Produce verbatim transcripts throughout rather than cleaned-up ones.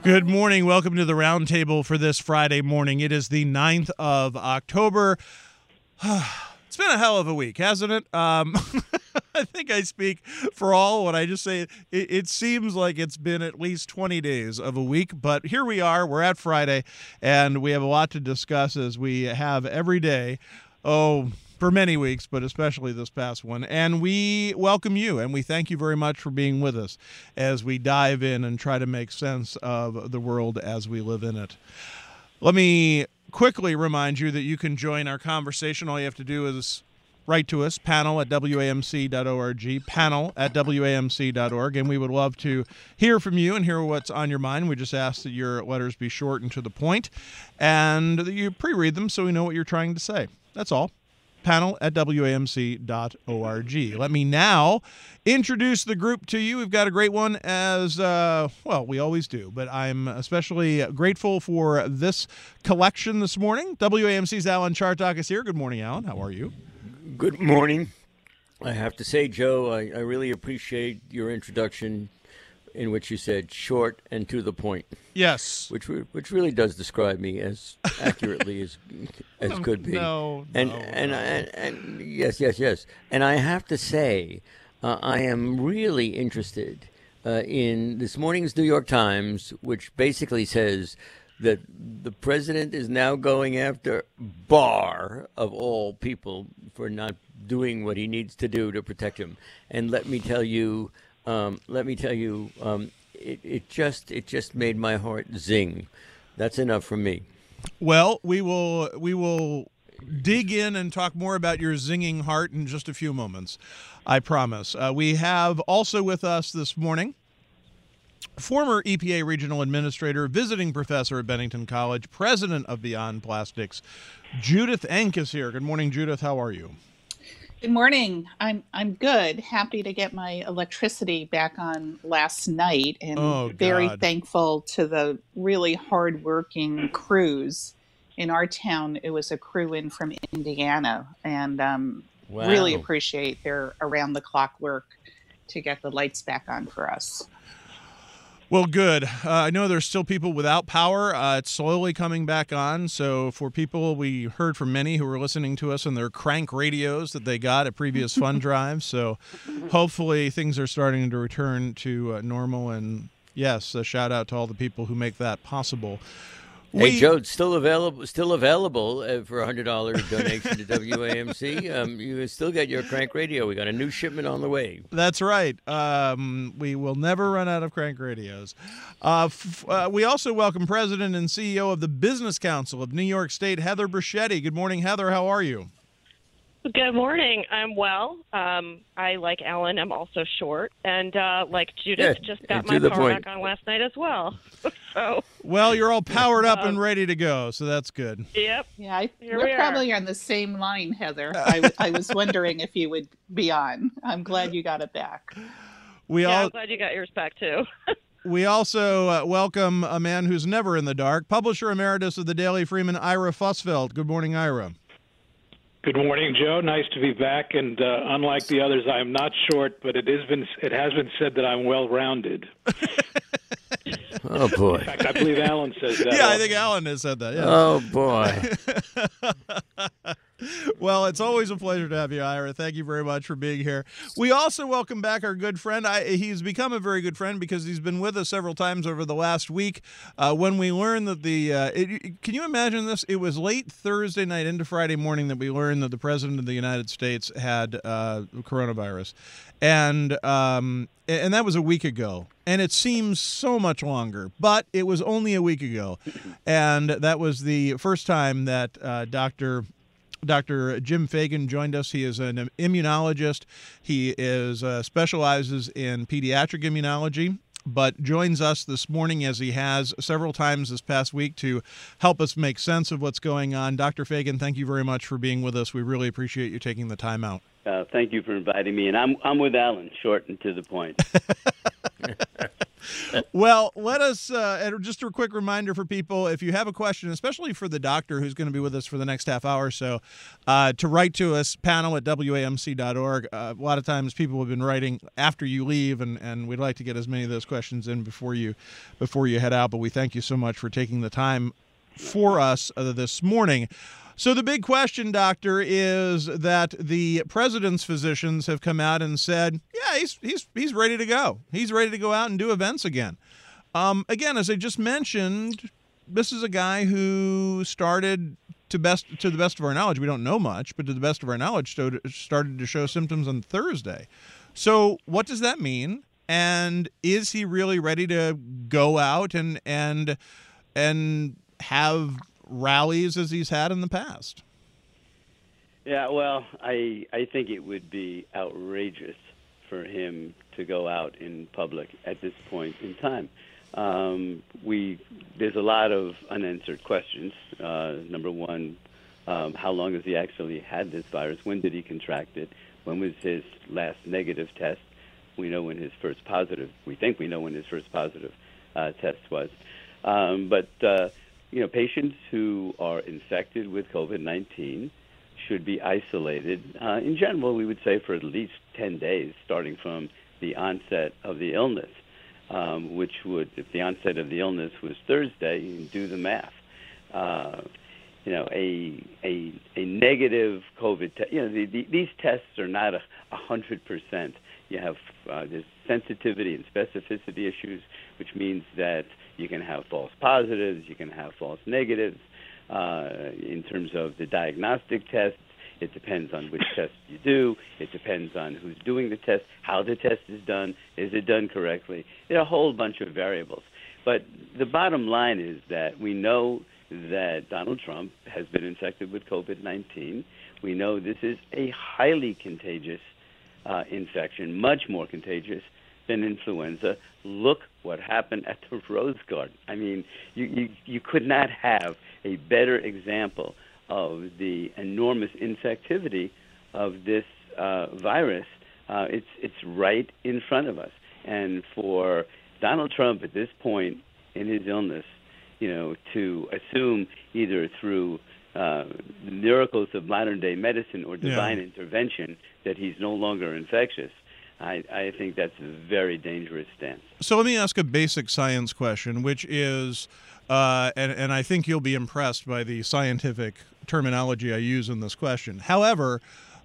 Good morning. Welcome to the roundtable for this Friday morning. It is the ninth of October. It's been a hell of a week, hasn't it? Um, I think I speak for all when I just say it, it seems like it's been at least twenty days of a week, but here we are. We're at Friday, and we have a lot to discuss as we have every day. Oh, for many weeks, but especially this past one. And we welcome you, and we thank you very much for being with us as we dive in and try to make sense of the world as we live in it. Let me quickly remind you that you can join our conversation. All you have to do is write to us, panel at W A M C dot org, panel at W A M C dot org, and we would love to hear from you and hear what's on your mind. We just ask that your letters be short and to the point, and that you pre-read them so we know what you're trying to say. That's all. Panel at W A M C dot org. Let me now introduce the group to you. We've got a great one as, uh, well, we always do, but I'm especially grateful for this collection this morning. W A M C's Alan Chartock is here. Good morning, Alan. How are you? Good morning. I have to say, Joe, I, I really appreciate your introduction in which you said short and to the point. Yes. Which re- which really does describe me as accurately as as no, could be. No, and, no, and, no. and, and yes, yes, yes. And I have to say, uh, I am really interested uh, in this morning's New York Times, which basically says that the president is now going after Barr, of all people, for not doing what he needs to do to protect him. And let me tell you, Um, let me tell you, um, it, it just it just made my heart zing. That's enough for me. Well, we will we will dig in and talk more about your zinging heart in just a few moments, I promise. Uh, we have also with us this morning former E P A Regional Administrator, visiting professor at Bennington College, president of Beyond Plastics, Judith Enck is here. Good morning, Judith. How are you? Good morning. I'm I'm good. Happy to get my electricity back on last night, and oh, very God. thankful to the really hardworking crews in our town. It was a crew in from Indiana, and um, Wow. really appreciate their around-the-clock work to get the lights back on for us. Well, good. Uh, I know there's still people without power. Uh, it's slowly coming back on. So for people, we heard from many who were listening to us on their crank radios that they got at previous fund drives. So hopefully things are starting to return to uh, normal. And yes, a shout out to all the people who make that possible. Hey, We- Joe, it's still available. Still available uh, for a hundred dollars donation to W A M C. Um, you can still get your crank radio. We got a new shipment on the way. That's right. Um, we will never run out of crank radios. Uh, f- uh, we also welcome President and C E O of the Business Council of New York State, Heather Bruschetti. Good morning, Heather. How are you? Good morning. I'm well. Um, I, like Alan, am also short. And uh, like Judith, Yeah, just got and to my the power point. back on last night as well. so, Well, you're all powered up Um, and ready to go, so that's good. yep. Yeah, I, Here we're we are. probably on the same line, Heather. I, w- I was wondering if you would be on. I'm glad you got it back. We Yeah, all I'm glad you got yours back, too. we also uh, welcome a man who's never in the dark, publisher emeritus of the Daily Freeman, Ira Fussfeld. Good morning, Ira. Good morning, Joe. Nice to be back. And uh, unlike the others, I am not short, but it has been it has been said that I'm well-rounded. Oh boy. In fact, I believe Alan says that. Yeah, I also. think Alan has said that. Yeah. Oh boy. Well, it's always a pleasure to have you, Ira. Thank you very much for being here. We also welcome back our good friend. I, he's become a very good friend because he's been with us several times over the last week. Uh, when we learned that the, uh, it, can you imagine this? It was late Thursday night into Friday morning that we learned that the President of the United States had uh, coronavirus. And um, and that was a week ago. And it seems so much longer, but it was only a week ago. And that was the first time that uh, Doctor Doctor Jim Fagan joined us. He is an immunologist. He is uh, specializes in pediatric immunology, but joins us this morning, as he has several times this past week, to help us make sense of what's going on. Doctor Fagan, thank you very much for being with us. We really appreciate you taking the time out. Uh, thank you for inviting me. And I'm I'm with Alan, short and to the point. Well, let us, uh, and just a quick reminder for people, if you have a question, especially for the doctor who's going to be with us for the next half hour or so, uh, to write to us, panel at W A M C dot org. Uh, a lot of times people have been writing after you leave, and, and we'd like to get as many of those questions in before you before you head out. But we thank you so much for taking the time for us uh, this morning. So the big question, Doctor, is that the president's physicians have come out and said, yeah, he's he's he's ready to go. He's ready to go out and do events again. Um, again, as I just mentioned, this is a guy who started, to best to the best of our knowledge, we don't know much, but to the best of our knowledge, started to show symptoms on Thursday. So what does that mean? And is he really ready to go out and and and have rallies as he's had in the past? Yeah, well, I I think it would be outrageous for him to go out in public at this point in time. Um, we there's a lot of unanswered questions. Uh, number one, um, how long has he actually had this virus? When did he contract it? When was his last negative test? We know when his first positive. We think we know when his first positive uh, test was. Um, but uh, You know, patients who are infected with COVID nineteen should be isolated. Uh, in general, we would say for at least ten days, starting from the onset of the illness, um, which would, if the onset of the illness was Thursday, you can do the math. Uh, you know, a a a negative COVID test. You know, the, the, these tests are not a hundred percent. You have uh, there's sensitivity and specificity issues, which means that you can have false positives, you can have false negatives. Uh, in terms of the diagnostic tests, it depends on which test you do. It depends on who's doing the test, how the test is done, is it done correctly. There are a whole bunch of variables. But the bottom line is that we know that Donald Trump has been infected with COVID nineteen. We know this is a highly contagious uh, infection, much more contagious than influenza. Look what happened at the Rose Garden. I mean, you, you, you could not have a better example of the enormous infectivity of this uh, virus. Uh, it's it's right in front of us. And for Donald Trump at this point in his illness, you know, to assume either through uh, the miracles of modern-day medicine or divine yeah. intervention that he's no longer infectious, I, I think that's a very dangerous stance. So let me ask a basic science question, which is, uh, and, and I think you'll be impressed by the scientific terminology I use in this question. However,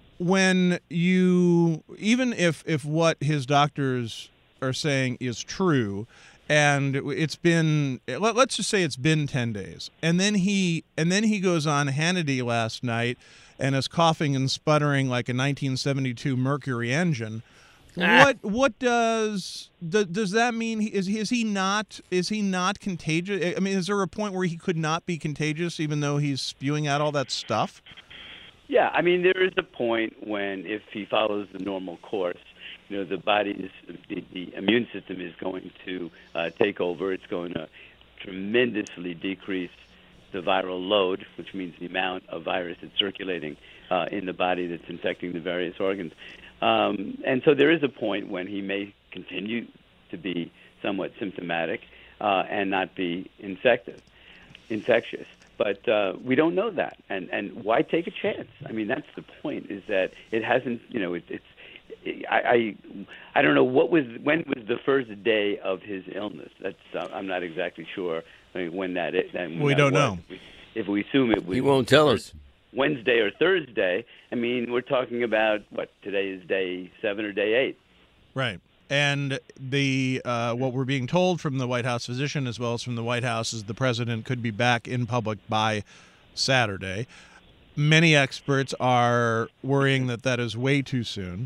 when you, even if, if what his doctors are saying is true, and it's been, let, let's just say it's been ten days, and then he and then he goes on Hannity last night and is coughing and sputtering like a nineteen seventy-two Mercury engine. What what does does, does that mean? Is is he not is he not contagious? I mean, is there a point where he could not be contagious even though he's spewing out all that stuff? Yeah, I mean, there is a point when if he follows the normal course, you know, the body's the, the immune system is going to uh, take over. It's going to tremendously decrease the viral load, which means the amount of virus that's circulating uh, in the body that's infecting the various organs. Um, and so there is a point when he may continue to be somewhat symptomatic uh, and not be infective, infectious. But uh, we don't know that. And, and why take a chance? I mean, that's the point, is that it hasn't, you know, it, it's, it, I, I I don't know what was, when was the first day of his illness? That's, uh, I'm not exactly sure I mean, when that is. When we that don't was. know. If we, if we assume it was. He won't tell us. Wednesday or Thursday, I mean, we're talking about, what, today is day seven or day eight. Right. And the uh, what we're being told from the White House physician as well as from the White House is the president could be back in public by Saturday. Many experts are worrying that that is way too soon.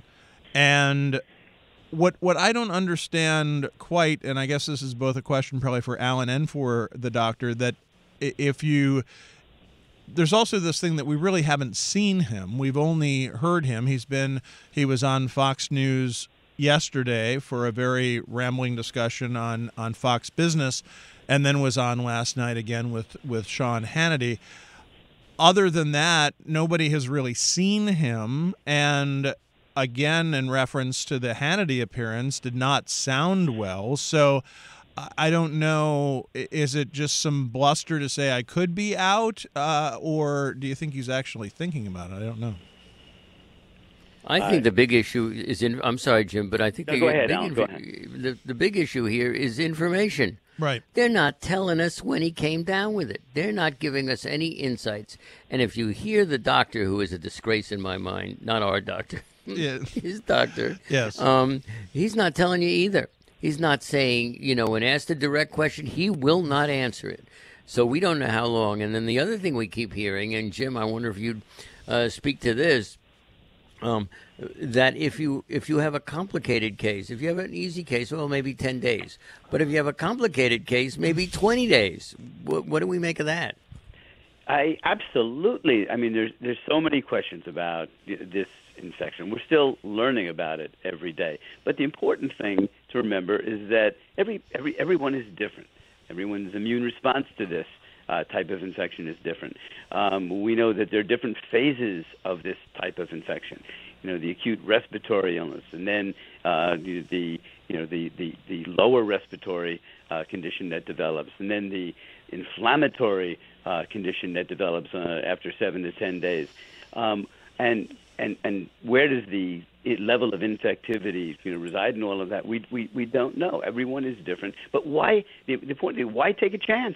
And what what I don't understand quite, and I guess this is both a question probably for Alan and for the doctor, that if you... There's also this thing that we really haven't seen him. We've only heard him. He's been, he was on Fox News yesterday for a very rambling discussion on, on Fox Business, and then was on last night again with, with Sean Hannity. Other than that, nobody has really seen him. And again, in reference to the Hannity appearance, did not sound well. So I- I don't know, i- is it just some bluster to say I could be out, uh, or do you think he's actually thinking about it? I don't know. I think the big issue is in. I'm sorry, Jim, but I think No, the go ahead, big Alan, inf- go ahead. the the big issue here is information. Right. They're not telling us when he came down with it. They're not giving us any insights. And if you hear the doctor, who is a disgrace in my mind, not our doctor, Yeah. his doctor, Yes. um, he's not telling you either. He's not saying, you know, when asked a direct question, he will not answer it. So we don't know how long. And then the other thing we keep hearing, and Jim, I wonder if you'd uh, speak to this, um, that if you if you have a complicated case, if you have an easy case, well, maybe ten days. But if you have a complicated case, maybe twenty days. What, what do we make of that? I absolutely. I mean, there's there's so many questions about this infection. We're still learning about it every day. But the important thing to remember is that every every everyone is different. Everyone's immune response to this uh, type of infection is different. Um, we know that there are different phases of this type of infection. You know, the acute respiratory illness, and then uh, the, the you know the the, the lower respiratory uh, condition that develops, and then the inflammatory uh, condition that develops uh, after seven to ten days. Um, and and and where does the level of infectivity, you know, reside in all of that? We we we don't know. Everyone is different. But why? The, the point is, why take a chance?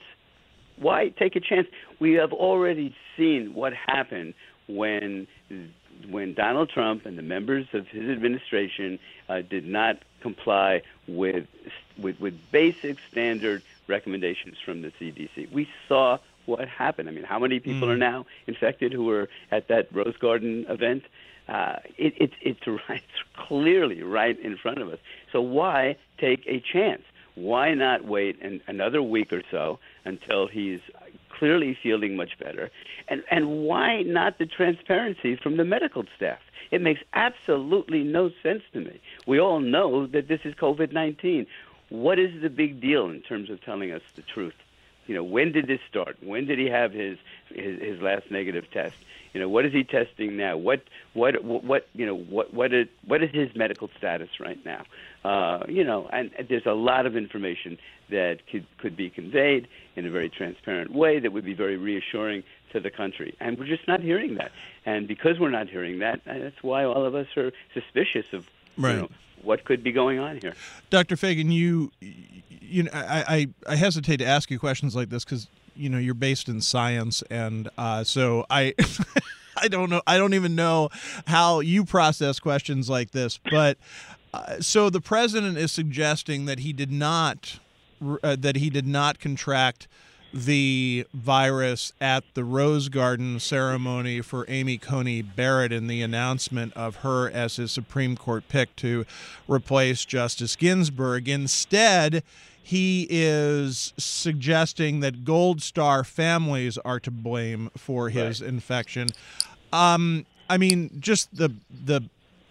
Why take a chance? We have already seen what happened when when Donald Trump and the members of his administration uh, did not comply with, with with basic standard recommendations from the C D C. We saw what happened. I mean, how many people Mm. are now infected who were at that Rose Garden event? Uh, it, it, it's, right, it's clearly right in front of us. So why take a chance? Why not wait an, another week or so until he's clearly feeling much better? And, and why not the transparency from the medical staff? It makes absolutely no sense to me. We all know that this is COVID nineteen. What is the big deal in terms of telling us the truth? You know, when did this start? When did he have his his, his last negative test? You know, what is he testing now? What what what you know what what is what is his medical status right now? Uh, you know, and, and there's a lot of information that could could be conveyed in a very transparent way that would be very reassuring to the country, and we're just not hearing that. And because we're not hearing that, that's why all of us are suspicious of Right. you know, what could be going on here. Doctor Fagan, you, you know, I, I, I hesitate to ask you questions like this because, you know, you're based in science, and uh, so I, I don't know, I don't even know how you process questions like this. But uh, so the president is suggesting that he did not, uh, that he did not contract the virus at the Rose Garden ceremony for Amy Coney Barrett in the announcement of her as his Supreme Court pick to replace Justice Ginsburg. Instead, he is suggesting that Gold Star families are to blame for his Right. infection. Um, I mean, just the the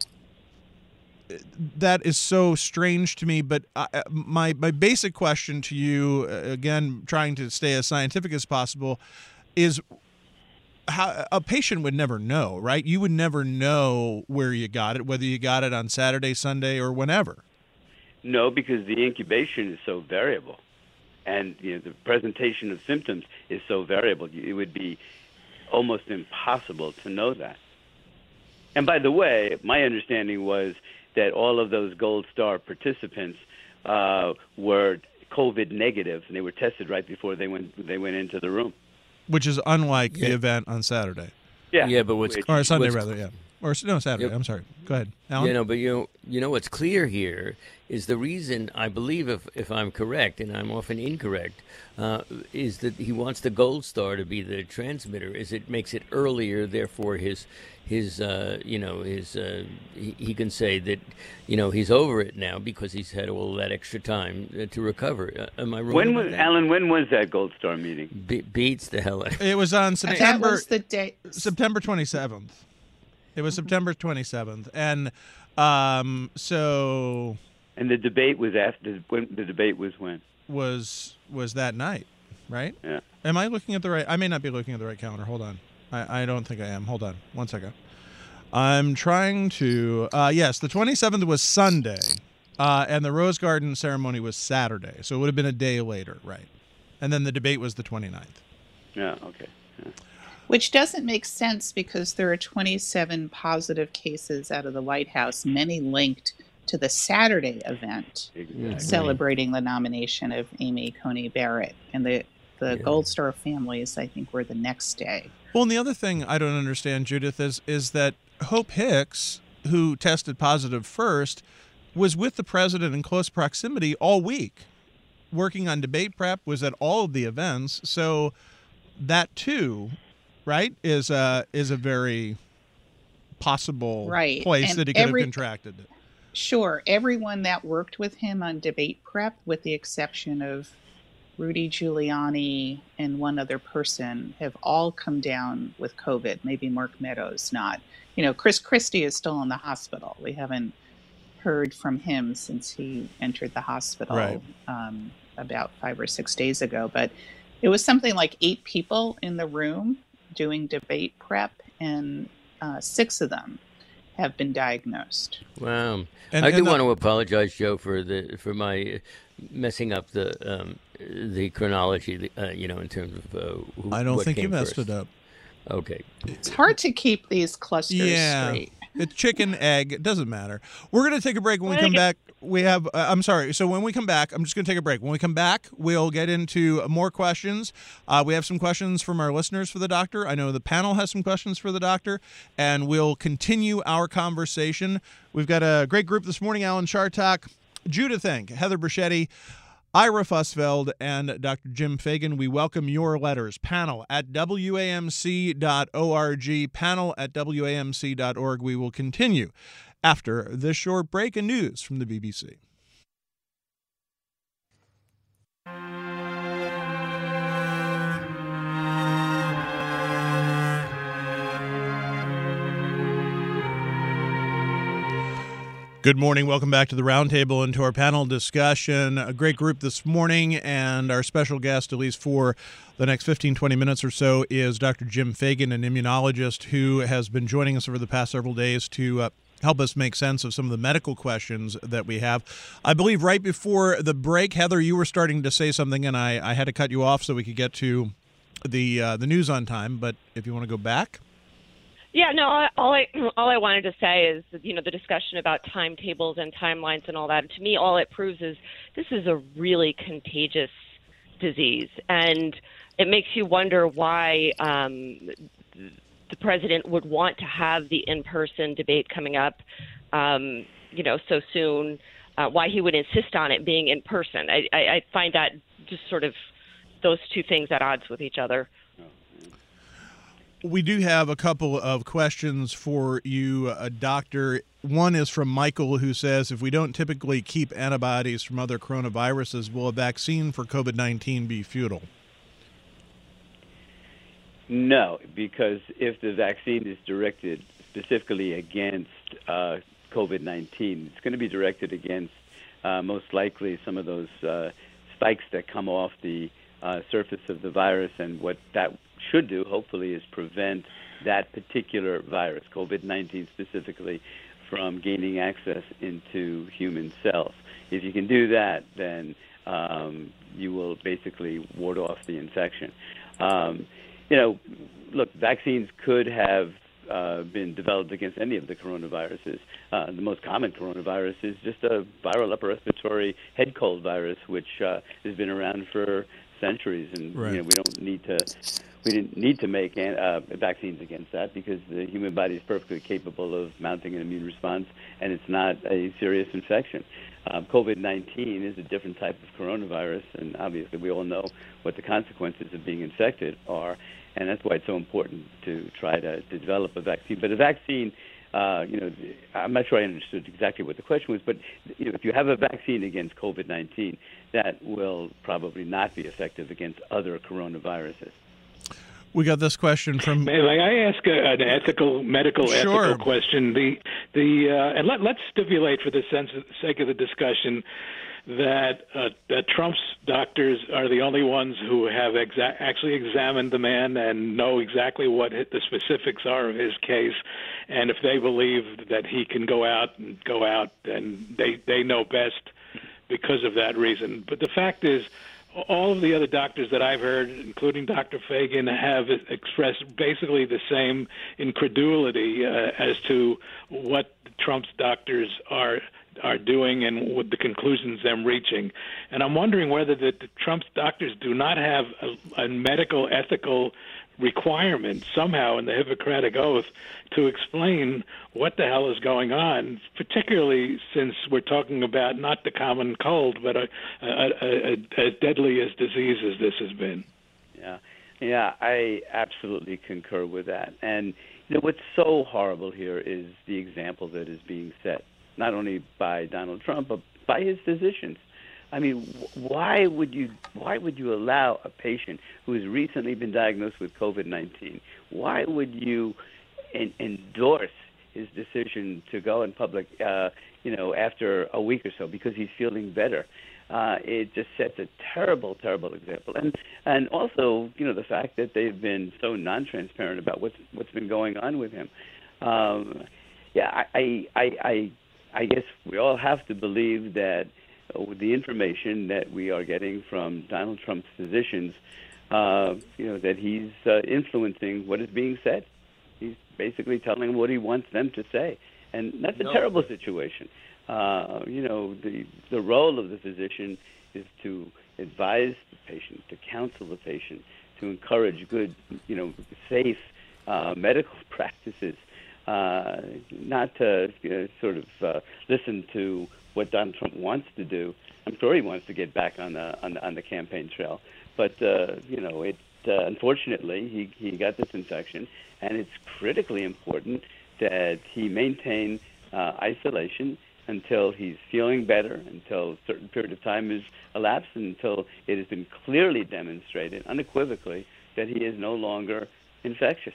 that is so strange to me. But I, my my basic question to you, again, trying to stay as scientific as possible, is how a patient would never know, right? You would never know where you got it, whether you got it on Saturday, Sunday, or whenever. No, because the incubation is so variable, and you know, the presentation of symptoms is so variable. It would be almost impossible to know that. And by the way, my understanding was that all of those Gold Star participants uh, were COVID negative, and they were tested right before they went they went into the room. Which is unlike the Yeah. event on Saturday. Yeah, Yeah, but what's- Which- Or Sunday, What's- rather, yeah. Or no, Saturday. Yep. I'm sorry. Go ahead, Alan. You know, but you know, you know what's clear here is the reason I believe, if if I'm correct, and I'm often incorrect, uh, is that he wants the Gold Star to be the transmitter. Is it makes it earlier, therefore his his uh, you know his uh, he, he can say that you know he's over it now because he's had all that extra time uh, to recover. Uh, am I wrong? when about was that? Alan? When was that Gold Star meeting? Be- beats the hell out of It was on That September was the day. September twenty-seventh. It was September twenty-seventh, and um, so And the debate was after. When the debate was when? was was that night, right? Yeah. Am I looking at the right? I may not be looking at the right calendar. Hold on. I, I don't think I am. Hold on one second. I'm trying to. Uh, yes, the twenty-seventh was Sunday, uh, and the Rose Garden ceremony was Saturday, so it would have been a day later, right? And then the debate was the twenty-ninth. Yeah, okay. Yeah. Which doesn't make sense because there are twenty-seven positive cases out of the White House, many linked to the Saturday event Exactly. celebrating the nomination of Amy Coney Barrett. And the, the Yeah. Gold Star families, I think, were the next day. Well, and the other thing I don't understand, Judith, is is that Hope Hicks, who tested positive first, was with the president in close proximity all week, working on debate prep, was at all of the events. So that too, right, is a is a very possible Right. place And that he could every- have contracted it. Sure, everyone that worked with him on debate prep, with the exception of Rudy Giuliani and one other person, have all come down with COVID. Maybe Mark Meadows not. You know, Chris Christie is still in the hospital. We haven't heard from him since he entered the hospital Right. um, about five or six days ago. But it was something like eight people in the room doing debate prep, and uh, six of them have been diagnosed. Wow. And- I do and the- want to apologize, Joe, for the for my messing up the um, the chronology. Uh, you know, in terms of uh, who, I don't what think you came messed first. it up. Okay. It's hard to keep these clusters Yeah. straight. It's chicken, egg. It doesn't matter. We're going to take a break. When we I come think back, we have, uh, I'm sorry. So when we come back, I'm just going to take a break. When we come back, we'll get into more questions. Uh, we have some questions from our listeners for the doctor. I know the panel has some questions for the doctor, and we'll continue our conversation. We've got a great group this morning: Alan Chartock, Judith Enck, Heather Bruschetti, Ira Fussfeld, and Doctor Jim Fagan. We welcome your letters. Panel at W A M C dot org. Panel at W A M C dot org. We will continue after this short break and news from the B B C. Good morning. Welcome back to the Roundtable and to our panel discussion. A great group this morning, and our special guest, at least for the next fifteen, twenty minutes or so, is Doctor Jim Fagan, an immunologist who has been joining us over the past several days to uh, help us make sense of some of the medical questions that we have. I believe right before the break, Heather, you were starting to say something, and I, I had to cut you off so we could get to the uh, the news on time. But if you want to go back. Yeah, no, I- all I all I wanted to say is, you know, the discussion about timetables and timelines and all that. To me, all it proves is this is a really contagious disease, and it makes you wonder why um, the president would want to have the in-person debate coming up, um, you know, so soon. Uh, why he would insist on it being in person. I, I, I find that just sort of those two things at odds with each other. We do have a couple of questions for you, uh, Doctor. One is from Michael, who says, if we don't typically keep antibodies from other coronaviruses, will a vaccine for COVID nineteen be futile? No, because if the vaccine is directed specifically against uh, COVID nineteen, it's going to be directed against uh, most likely some of those uh, spikes that come off the uh, surface of the virus, and what that should do, hopefully, is prevent that particular virus, COVID nineteen specifically, from gaining access into human cells. If you can do that, then um, you will basically ward off the infection. Um, you know, look, vaccines could have uh, been developed against any of the coronaviruses. Uh, the most common coronavirus is just a viral upper respiratory head cold virus, which uh, has been around for centuries, and Right. you know, we don't need to we didn't need to make uh, vaccines against that because the human body is perfectly capable of mounting an immune response, and it's not a serious infection. Um, COVID nineteen is a different type of coronavirus, and obviously we all know what the consequences of being infected are, and that's why it's so important to try to, to develop a vaccine. But a vaccine, uh, you know, I'm not sure I understood exactly what the question was, but you know, if you have a vaccine against COVID nineteen, that will probably not be effective against other coronaviruses. We got this question from... May may I ask a, an ethical, medical, Sure. ethical question? The the uh, and let let's stipulate for the sense, sake of the discussion that uh, that Trump's doctors are the only ones who have exa- actually examined the man and know exactly what the specifics are of his case, and if they believe that he can go out and go out, then they they know best because of that reason. But the fact is, all of the other doctors that I've heard, including Doctor Fagan, have expressed basically the same incredulity uh, as to what Trump's doctors are are doing and what the conclusions they're reaching. And I'm wondering whether the, the Trump's doctors do not have a, a medical ethical requirement somehow in the Hippocratic Oath to explain what the hell is going on, particularly since we're talking about not the common cold, but a, a, a, a deadly as disease as this has been. Yeah, yeah, I absolutely concur with that. And you know, what's so horrible here is the example that is being set, not only by Donald Trump, but by his physicians. I mean, why would you why would you allow a patient who has recently been diagnosed with COVID nineteen, why would you en- endorse his decision to go in public, uh, you know, after a week or so because he's feeling better? Uh, it just sets a terrible, terrible example. And and also, you know, the fact that they've been so non-transparent about what's what's been going on with him. Um, yeah, I, I I I guess we all have to believe that with the information that we are getting from Donald Trump's physicians, uh, you know, that he's uh, influencing what is being said. He's basically telling them what he wants them to say. And that's a no. terrible situation. Uh, you know, the the role of the physician is to advise the patient, to counsel the patient, to encourage good, you know, safe uh, medical practices, uh, not to you know, sort of uh, listen to what Donald Trump wants to do. I'm sure he wants to get back on the on the, on the campaign trail, but uh, you know, it uh, unfortunately he he got this infection, and it's critically important that he maintain uh, isolation until he's feeling better, until a certain period of time is elapsed, until it has been clearly demonstrated, unequivocally, that he is no longer infectious.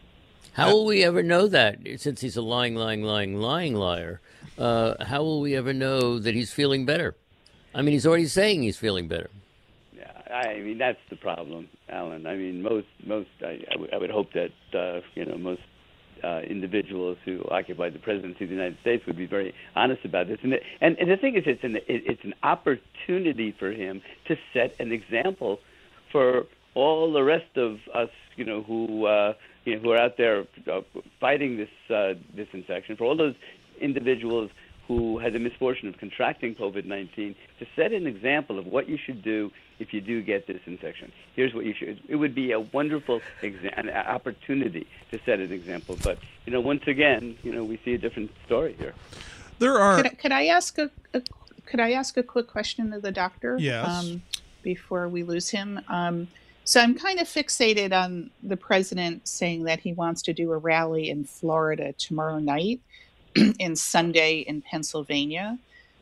How will we ever know that, since he's a lying, lying, lying, lying liar? Uh, how will we ever know that he's feeling better? I mean, he's already saying he's feeling better. Yeah, I mean, that's the problem, Alan. I mean, most, most, I, I, w- I would hope that, uh, you know, most uh, individuals who occupy the presidency of the United States would be very honest about this. And the, and, and the thing is, it's an, it, it's an opportunity for him to set an example for all the rest of us, you know, who, uh, you know, who are out there uh, fighting this uh, this infection, for all those individuals who had the misfortune of contracting COVID nineteen, to set an example of what you should do if you do get this infection. Here's what you should. It would be a wonderful exa- an opportunity to set an example. But, you know, once again, you know, we see a different story here. There are. Could, I- could I ask a, a could I ask a quick question of the doctor? Yes. Um, before we lose him. Um, so I'm kind of fixated on the president saying that he wants to do a rally in Florida tomorrow night and Sunday in Pennsylvania.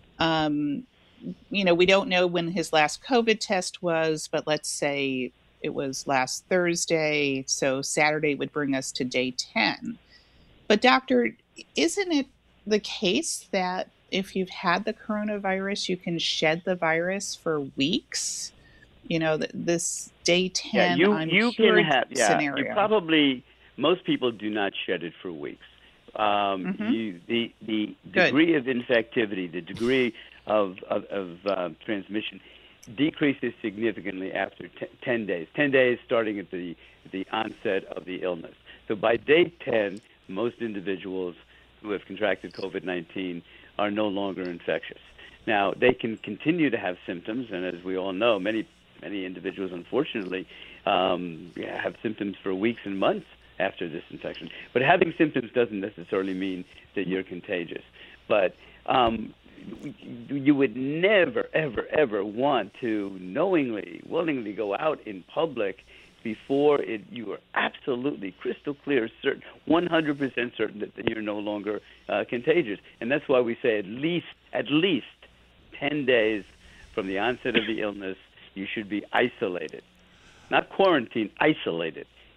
Um, you know, we don't know when his last COVID test was, but let's say it was last Thursday. So Saturday would bring us to day ten. But doctor, isn't it the case that if you've had the coronavirus, you can shed the virus for weeks? You know, this day ten, yeah, you, I'm you cured can have, yeah, scenario. You probably, most people do not shed it for weeks. Um, Mm-hmm. you, the the Good. degree of infectivity, the degree of, of, of uh, transmission decreases significantly after t- ten days. ten days starting at the, the onset of the illness. So by day ten, most individuals who have contracted COVID nineteen are no longer infectious. Now, they can continue to have symptoms, and as we all know, many many individuals, unfortunately, um, have symptoms for weeks and months after this infection. But having symptoms doesn't necessarily mean that you're contagious. But um, you would never, ever, ever want to knowingly, willingly go out in public before it, you are absolutely crystal clear, certain, one hundred percent certain that, that you're no longer uh, contagious. And that's why we say at least, at least ten days from the onset of the illness, you should be isolated. Not quarantined, isolated.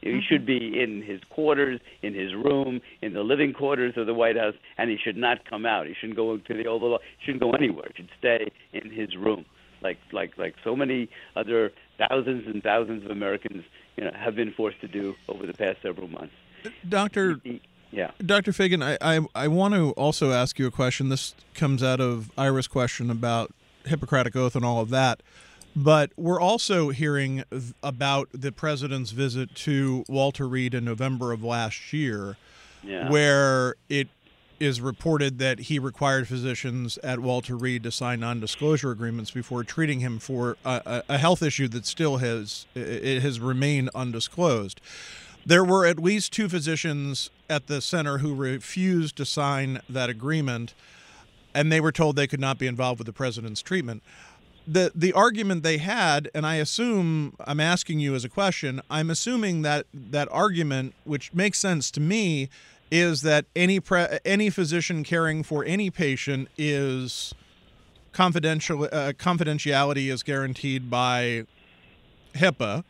He should be in his quarters, in his room, in the living quarters of the White House, and he should not come out. He shouldn't go to the Oval Office. He shouldn't go anywhere. He should stay in his room, like like like so many other thousands and thousands of Americans, you know, have been forced to do over the past several months. Doctor Yeah. Doctor Fagan, I, I, I want to also ask you a question. This comes out of Ira's question about Hippocratic Oath and all of that. But we're also hearing about the president's visit to Walter Reed in November of last year, Yeah. where it is reported that he required physicians at Walter Reed to sign non-disclosure agreements before treating him for a, a health issue that still has it has remained undisclosed. There were at least two physicians at the center who refused to sign that agreement, and they were told they could not be involved with the president's treatment. The the argument they had, and I assume, I'm asking you as a question, I'm assuming that that argument, which makes sense to me, is that any pre, any physician caring for any patient is confidential. Uh, confidentiality is guaranteed by HIPAA,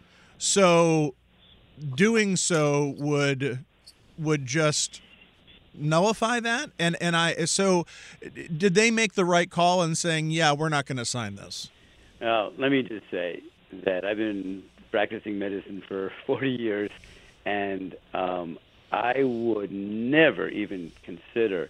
so doing so would would just nullify that. And and I so did they make the right call in saying, yeah, we're not going to sign this? Well, let me just say that I've been practicing medicine for forty years, and um, I would never even consider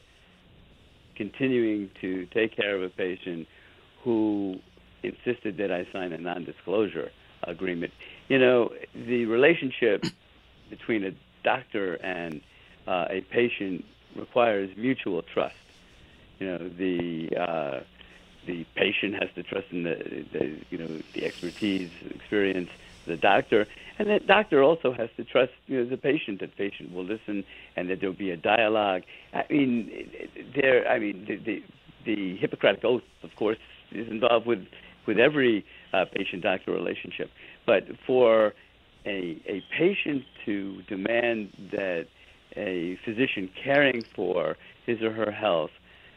continuing to take care of a patient who insisted that I sign a non-disclosure agreement. You know, the relationship between a doctor and uh, a patient requires mutual trust. You know, the uh, the patient has to trust in the, the you know the expertise, experience of the doctor, and the doctor also has to trust you know the patient. That patient will listen, and that there'll be a dialogue. I mean, there. I mean, the the, the Hippocratic Oath, of course, is involved with with every uh, patient-doctor relationship. But for a a patient to demand that a physician caring for his or her health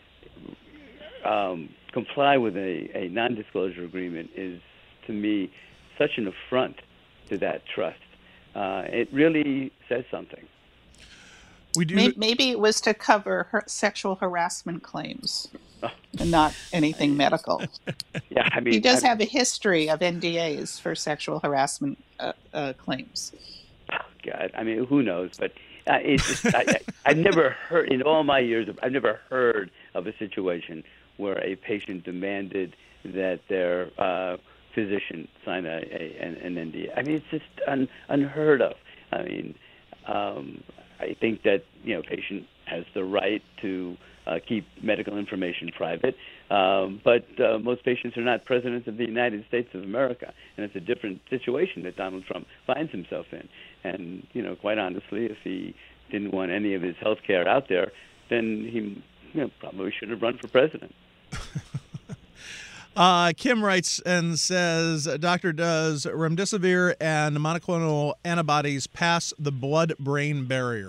um, comply with a, a non-disclosure agreement is, to me, such an affront to that trust. Uh, it really says something. We do. Maybe, maybe it was to cover her sexual harassment claims and not anything medical. Yeah, I mean, he does I, have a history of N D As for sexual harassment uh, uh, claims. Oh God, I mean, who knows? But uh, it's just, I, I, I've never heard in all my years. Of, I've never heard of a situation where a patient demanded that their uh, physician sign a, a an, an N D A. I mean, it's just un, unheard of. I mean, um, I think that you know, patient has the right to uh, keep medical information private, um, but uh, most patients are not presidents of the United States of America, and it's a different situation that Donald Trump finds himself in. And you know, quite honestly, if he didn't want any of his health care out there, then he you know, probably should have run for president. Uh, Kim writes and says, Doctor, does remdesivir and monoclonal antibodies pass the blood-brain barrier?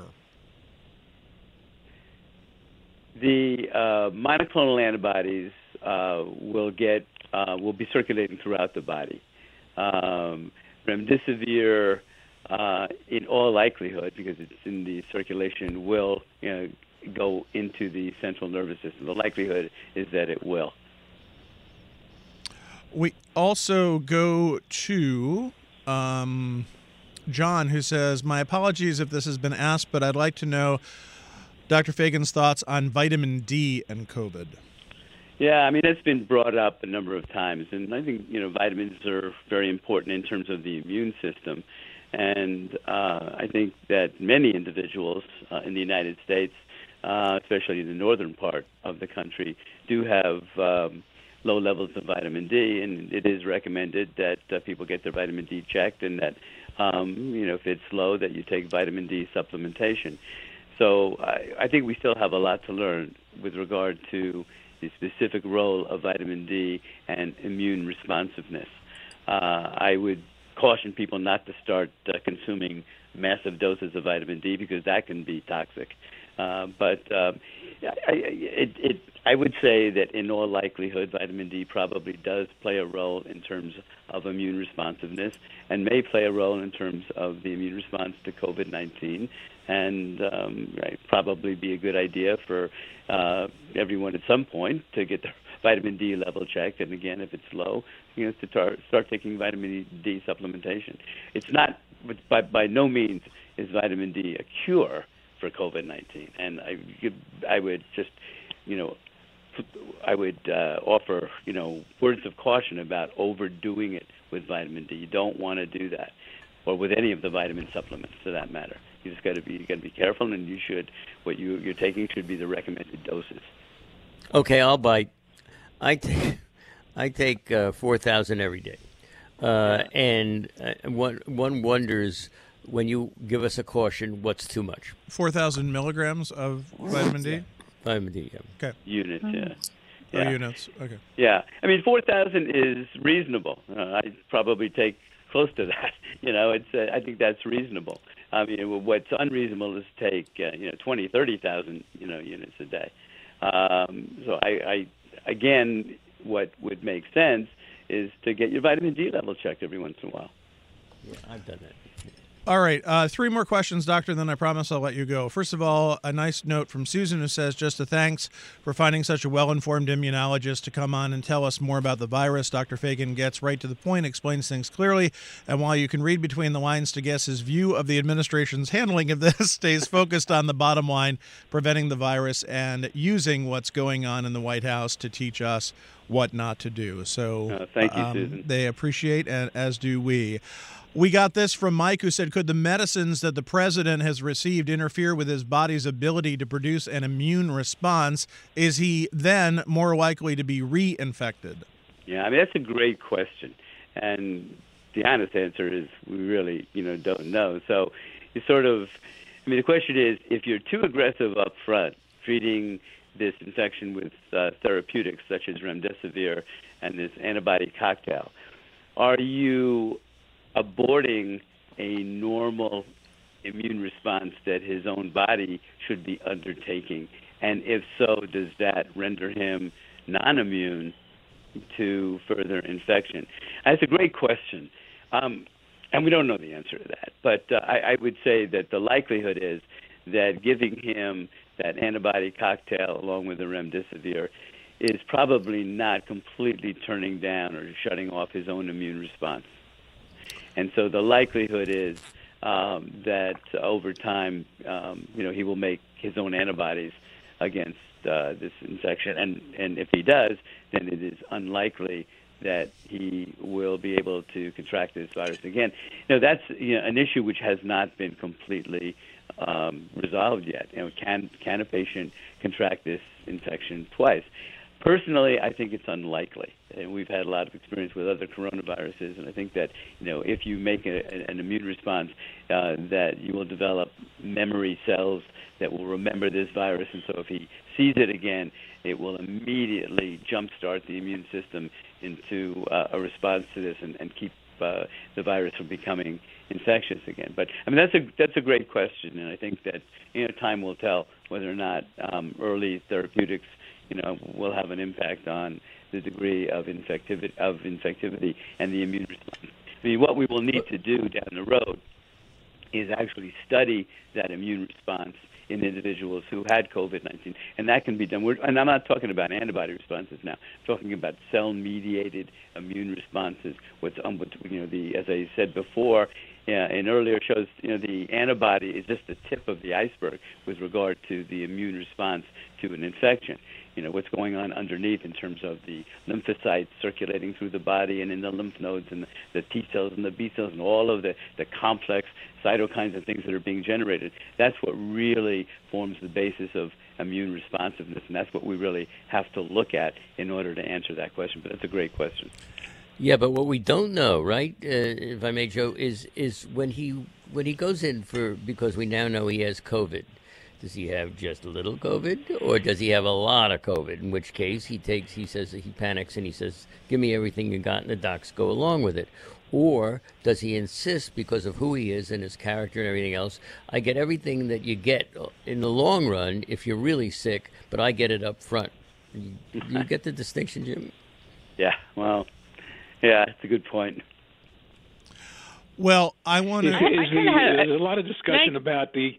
The uh, monoclonal antibodies uh, will get uh, will be circulating throughout the body. Um, remdesivir, uh, in all likelihood, because it's in the circulation, will you know, go into the central nervous system. The likelihood is that it will. We also go to um, John, who says, my apologies if this has been asked, but I'd like to know Doctor Fagan's thoughts on vitamin D and COVID. Yeah, I mean, that's been brought up a number of times, and I think, you know, vitamins are very important in terms of the immune system. And uh, I think that many individuals uh, in the United States, uh, especially in the northern part of the country, do have um, low levels of vitamin D, and it is recommended that uh, people get their vitamin D checked, and that, um, you know, if it's low, that you take vitamin D supplementation. So I, I think we still have a lot to learn with regard to the specific role of vitamin D and immune responsiveness. Uh, I would caution people not to start uh, consuming massive doses of vitamin D because that can be toxic. Uh, but um, I, I, it, it, I would say that in all likelihood, vitamin D probably does play a role in terms of immune responsiveness and may play a role in terms of the immune response to COVID nineteen. And um, right, probably be a good idea for uh, everyone at some point to get their vitamin D level checked. And again, if it's low, you know, to tar- start taking vitamin D supplementation. It's not, by, by no means is vitamin D a cure for COVID nineteen. And I, I would just, you know, I would uh, offer, you know, words of caution about overdoing it with vitamin D. You don't want to do that, or with any of the vitamin supplements, for that matter. You just got to be, you got to be careful, and you should, what you you're taking should be the recommended doses. Okay, I'll bite. I take, I take uh, four thousand every day, uh, and uh, one one wonders when you give us a caution, what's too much? four thousand milligrams of vitamin D? Vitamin D, yeah. Okay. Units, yeah. Oh, Yeah. units. Okay. Yeah, I mean, four thousand is reasonable. Uh, I'd probably take close to that. You know, it's. Uh, I think that's reasonable. I mean, what's unreasonable is to take, uh, you know, twenty, thirty thousand, you know, units a day. Um, so I, I, again, what would make sense is to get your vitamin D level checked every once in a while. Yeah, I've done that. All right, uh, three more questions, Doctor, then I promise I'll let you go. First of all, a nice note from Susan who says, just a thanks for finding such a well-informed immunologist to come on and tell us more about the virus. Doctor Fagan gets right to the point, explains things clearly, and while you can read between the lines to guess his view of the administration's handling of this, stays focused on the bottom line, preventing the virus and using what's going on in the White House to teach us what not to do. So Uh, thank you, um, Susan. they appreciate, and as do we. We got this from Mike, who said, could the medicines that the president has received interfere with his body's ability to produce an immune response? Is he then more likely to be reinfected? Yeah, I mean, that's a great question. And the honest answer is we really, you know, don't know. So you sort of, I mean, the question is, if you're too aggressive up front, treating this infection with uh, therapeutics such as remdesivir and this antibody cocktail, are you aborting a normal immune response that his own body should be undertaking? And if so, does that render him non-immune to further infection? That's a great question. Um, and we don't know the answer to that. But uh, I, I would say that the likelihood is that giving him that antibody cocktail along with the remdesivir is probably not completely turning down or shutting off his own immune response. And so the likelihood is um, that over time, um, you know, he will make his own antibodies against uh, this infection. And, and if he does, then it is unlikely that he will be able to contract this virus again. You know, that's you know, an issue which has not been completely um, resolved yet. You know, can can a patient contract this infection twice? Personally, I think it's unlikely, and we've had a lot of experience with other coronaviruses, and I think that, you know, if you make a, an immune response, uh, that you will develop memory cells that will remember this virus, and so if he sees it again, it will immediately jumpstart the immune system into uh, a response to this and, and keep uh, the virus from becoming infectious again. But I mean, that's a that's a great question, and I think that, you know, time will tell whether or not um, early therapeutics, you know, will have an impact on the degree of infectivity, of infectivity and the immune response. I mean, what we will need to do down the road is actually study that immune response in individuals who had COVID nineteen, and that can be done. We're, and I'm not talking about antibody responses now. I'm talking about cell-mediated immune responses. What's um, you know, the as I said before, yeah, in earlier shows, you know, the antibody is just the tip of the iceberg with regard to the immune response to an infection. You know, what's going on underneath in terms of the lymphocytes circulating through the body and in the lymph nodes and the T cells and the B cells and all of the, the complex cytokines and things that are being generated. That's what really forms the basis of immune responsiveness, and that's what we really have to look at in order to answer that question. But that's a great question. Yeah, but what we don't know, right, uh, if I may, Joe, is is when he when he goes in for, because we now know he has COVID, does he have just a little COVID, or does he have a lot of COVID? In which case, he takes, he says, he panics and he says, "Give me everything you got," and the docs go along with it. Or does he insist because of who he is and his character and everything else? I get everything that you get in the long run if you're really sick, but I get it up front. You, you get the distinction, Jim? Yeah, well, yeah, it's a good point. Well, I want to. Is, is the, there's a lot of discussion about the.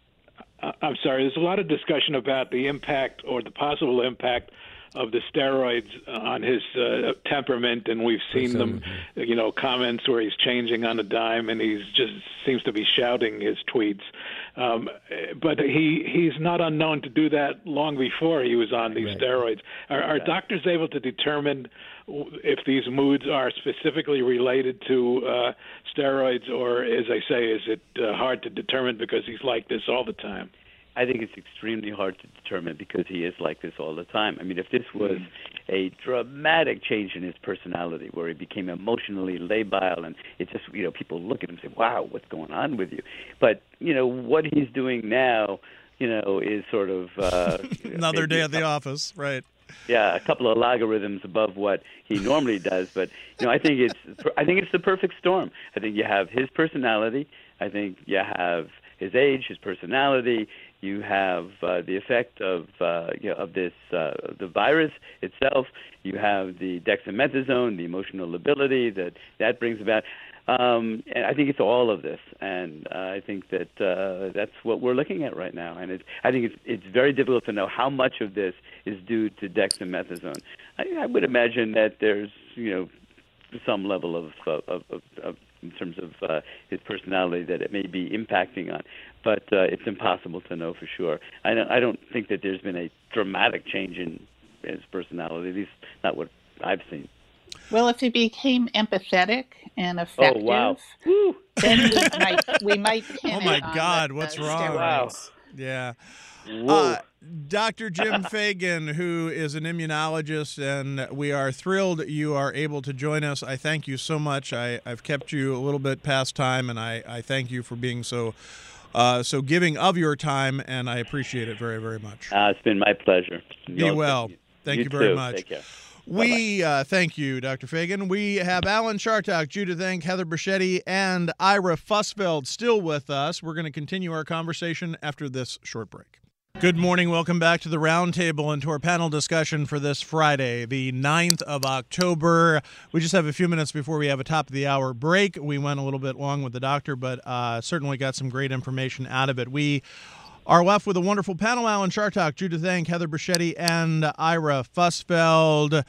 Uh, I'm sorry. There's a lot of discussion about the impact or the possible impact of the steroids on his uh, temperament, and we've seen them, you know, comments where he's changing on a dime, and he's just seems to be shouting his tweets. Um, but he he's not unknown to do that long before he was on these right. steroids. Are, are doctors able to determine if these moods are specifically related to uh, steroids, or, as I say, is it uh, hard to determine because he's like this all the time? I think it's extremely hard to determine because he is like this all the time. I mean, if this was a dramatic change in his personality where he became emotionally labile and it just, you know, people look at him and say, wow, what's going on with you? But, you know, what he's doing now, you know, is sort of... Uh, Another day at the office, right. Yeah, a couple of logarithms above what he normally does. But, you know, I think it's I think it's the perfect storm. I think you have his personality. I think you have his age, his personality. You have uh, the effect of uh, you know, of this uh, the virus itself. You have the dexamethasone, the emotional lability that that brings about. Um, and I think it's all of this, and uh, I think that uh, that's what we're looking at right now. And it's, I think it's it's very difficult to know how much of this is due to dexamethasone. I, I would imagine that there's you know some level of of, of, of in terms of uh, his personality that it may be impacting on. But uh, it's impossible to know for sure. I don't, I don't think that there's been a dramatic change in his personality, at least not what I've seen. Well, if he became empathetic and effective, oh, wow. then we might, we might pin Oh, my it on God, the, what's the wrong? steroids. Yeah. Whoa. Uh, Doctor Jim Fagan, who is an immunologist, and we are thrilled you are able to join us. I thank you so much. I, I've kept you a little bit past time, and I, I thank you for being so uh, so giving of your time, and I appreciate it very, very much. Uh, it's been my pleasure. Be You're, well. Thank you, you very too. much. Take care. We uh, thank you, Doctor Fagan. We have Alan Chartock, Judith Enck, Heather Brichetti, and Ira Fussfeld still with us. We're going to continue our conversation after this short break. Good morning. Welcome back to the Roundtable and to our panel discussion for this Friday, the ninth of October. We just have a few minutes before we have a top-of-the-hour break. We went a little bit long with the doctor, but uh, certainly got some great information out of it. We are left with a wonderful panel: Alan Chartock, Judith Enck, Heather Brichetti, and Ira Fussfeld.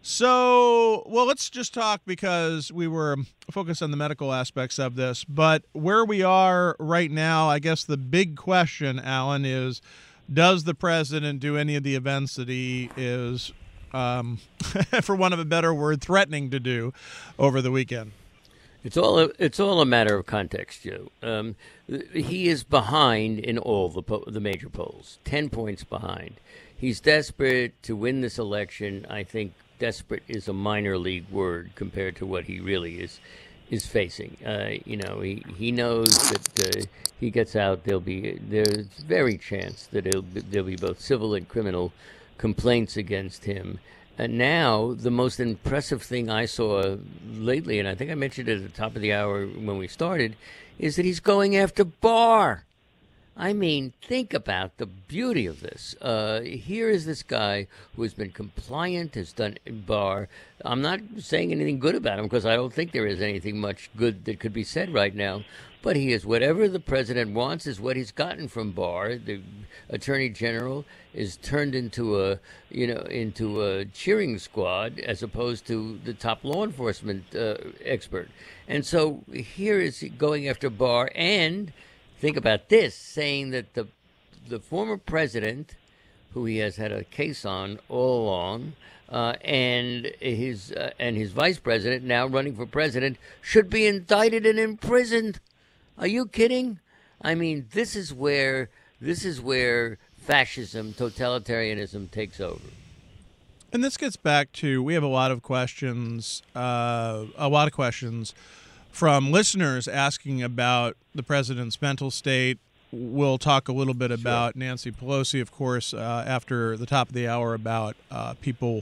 So, well, let's just talk because we were focused on the medical aspects of this. But where we are right now, I guess the big question, Alan, is does the president do any of the events that he is, um, for want of a better word, threatening to do over the weekend? It's all a, it's all a matter of context, Joe. Um, he is behind in all the po- the major polls, ten points behind. He's desperate to win this election. I think desperate is a minor league word compared to what he really is is facing. Uh, you know, he, he knows that uh, he gets out, there'll be there's very chance that it'll be, there'll be both civil and criminal complaints against him. And now, the most impressive thing I saw lately, and I think I mentioned it at the top of the hour when we started, is that he's going after Barr. I mean, think about the beauty of this. Uh, here is this guy who has been compliant, has done Barr. I'm not saying anything good about him because I don't think there is anything much good that could be said right now. But he is whatever the president wants is what he's gotten from Barr. The attorney general is turned into a, you know, into a cheering squad as opposed to the top law enforcement uh, expert. And so here is he going after Barr and. Think about this, saying that the the former president, who he has had a case on all along, uh, and his uh, and his vice president, now running for president, should be indicted and imprisoned. Are you kidding? I mean, this is where this is where fascism, totalitarianism takes over. And this gets back to, we have a lot of questions, uh, a lot of questions from listeners asking about the president's mental state. We'll talk a little bit about sure. Nancy Pelosi, of course, uh, after the top of the hour about uh, people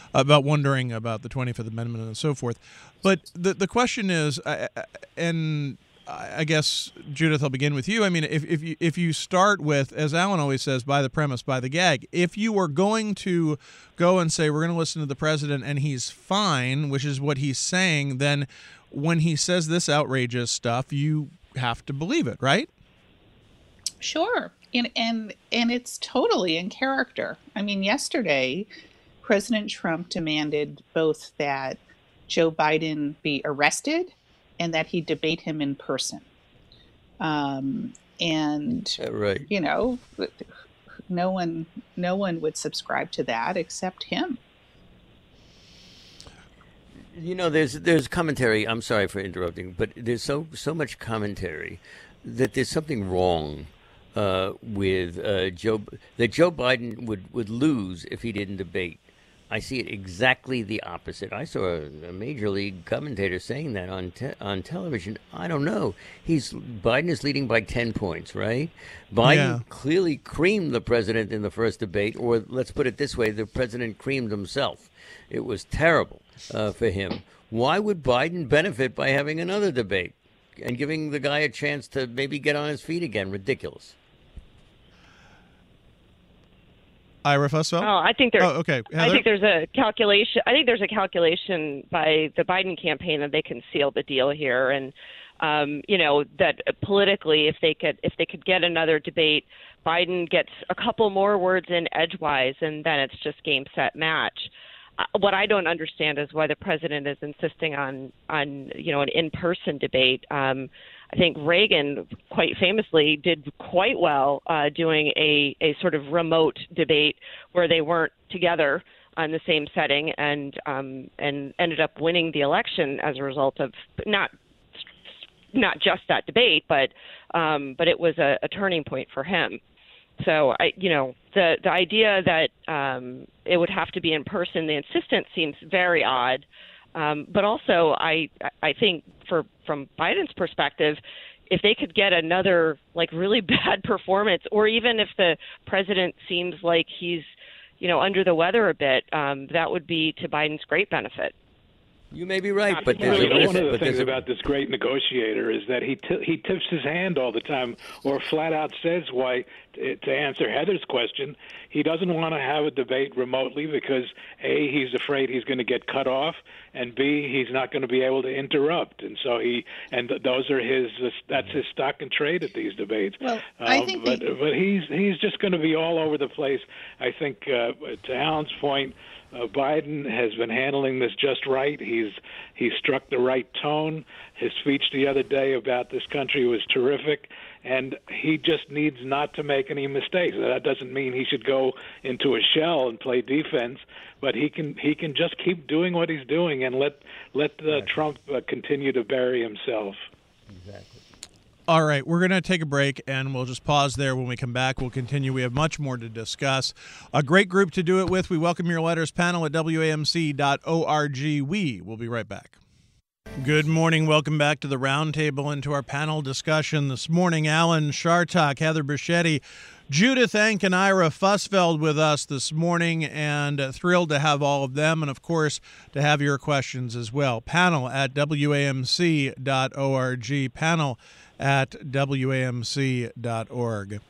about wondering about the twenty-fifth Amendment and so forth. But the the question is, uh, and I guess, Judith, I'll begin with you. I mean, if if you, if you start with, as Alan always says, by the premise, by the gag, if you were going to go and say, we're going to listen to the president and he's fine, which is what he's saying, then when he says this outrageous stuff, you have to believe it, right? Sure. And, and, and it's totally in character. I mean, yesterday, President Trump demanded both that Joe Biden be arrested and that he debate him in person. Um, and, uh, right. you know, no one, no one would subscribe to that except him. You know, there's there's commentary. I'm sorry for interrupting, but there's so so much commentary that there's something wrong uh, with uh, Joe, that Joe Biden would, would lose if he didn't debate. I see it exactly the opposite. I saw a, a major league commentator saying that on te- on television. I don't know. He's Biden is leading by ten points, right? Biden Yeah. clearly creamed the president in the first debate, or let's put it this way: the president creamed himself. It was terrible uh, for him. Why would Biden benefit by having another debate and giving the guy a chance to maybe get on his feet again? Ridiculous. Ira Fussfeld? Oh, I think there. Oh, okay. I Heather? think there's a calculation. I think there's a calculation by the Biden campaign that they can seal the deal here, and um, you know that politically, if they could, if they could get another debate, Biden gets a couple more words in edgewise, and then it's just game, set, match. Uh, what I don't understand is why the president is insisting on on you know an in-person debate. Um, I think Reagan, quite famously, did quite well uh, doing a, a sort of remote debate where they weren't together in the same setting, and um, and ended up winning the election as a result of not not just that debate, but um, but it was a, a turning point for him. So I, you know, the the idea that um, it would have to be in person, the insistence seems very odd. Um, but also, I I think for from Biden's perspective, if they could get another like really bad performance, or even if the president seems like he's, you know, under the weather a bit, um, that would be to Biden's great benefit. You may be right, but You there's know, a risk. one of the but things there's a- about this great negotiator is that he t- he tips his hand all the time, or flat out says why. To answer Heather's question, he doesn't want to have a debate remotely because A, he's afraid he's going to get cut off, and B, he's not going to be able to interrupt, and so he and th- those are his. Uh, that's his stock and trade at these debates. Well, I Um, think but the- but he's he's just going to be all over the place. I think uh, to Alan's point. Uh, Biden has been handling this just right. He's he struck the right tone. His speech the other day about this country was terrific, and he just needs not to make any mistakes. That doesn't mean he should go into a shell and play defense, but he can he can just keep doing what he's doing and let let uh, Trump uh, continue to bury himself. Exactly. All right, we're going to take a break, and we'll just pause there. When we come back, we'll continue. We have much more to discuss. A great group to do it with. We welcome your letters, panel at W A M C dot org. We will be right back. Good morning. Welcome back to the Roundtable and to our panel discussion this morning. Alan Chartock, Heather Bruschetti, Judith Enck, and Ira Fussfeld with us this morning, and uh, thrilled to have all of them, and of course to have your questions as well. Panel at W A M C dot org. Panel at W A M C dot org.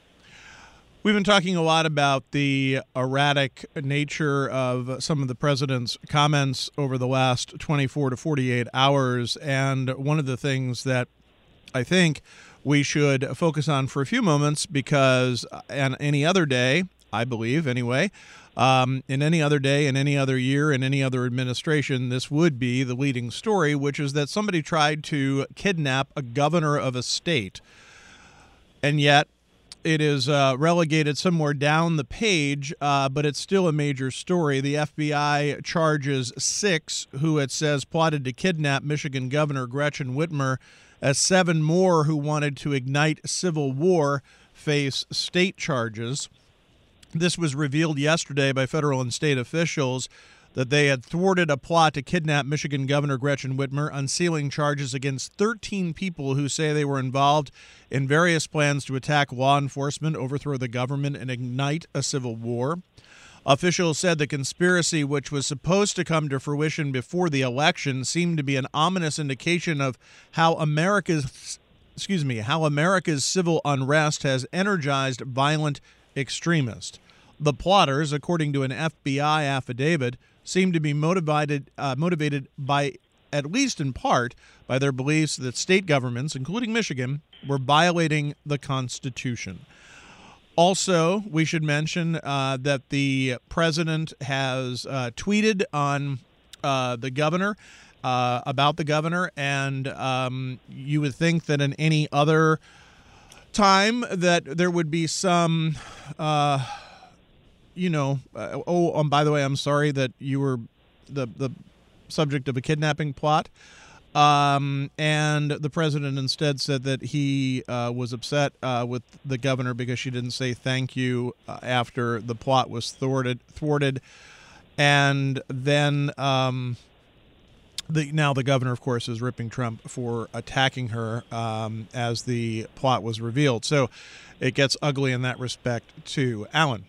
We've been talking a lot about the erratic nature of some of the president's comments over the last twenty-four to forty-eight hours, and one of the things that I think we should focus on for a few moments, because on any other day, I believe anyway, um, in any other day, in any other year, in any other administration, this would be the leading story, which is that somebody tried to kidnap a governor of a state, and yet it is uh, relegated somewhere down the page, uh, but it's still a major story. The F B I charges six who it says plotted to kidnap Michigan Governor Gretchen Whitmer, as seven more who wanted to ignite civil war face state charges. This was revealed yesterday by federal and state officials, that they had thwarted a plot to kidnap Michigan Governor Gretchen Whitmer, unsealing charges against thirteen people who say they were involved in various plans to attack law enforcement, overthrow the government, and ignite a civil war. Officials said the conspiracy, which was supposed to come to fruition before the election, seemed to be an ominous indication of how America's, excuse me, how America's civil unrest has energized violent extremists. The plotters, according to an F B I affidavit, seem to be motivated uh, motivated by, at least in part, by their beliefs that state governments, including Michigan, were violating the Constitution. Also, we should mention uh, that the president has uh, tweeted on uh, the governor, uh, about the governor, and um, you would think that in any other time that there would be some, uh, you know, uh, oh, um, by the way, I'm sorry that you were the, the subject of a kidnapping plot. Um, and the president instead said that he uh, was upset uh, with the governor because she didn't say thank you uh, after the plot was thwarted. thwarted. And then um, the now the governor, of course, is ripping Trump for attacking her um, as the plot was revealed. So it gets ugly in that respect, too. Alan.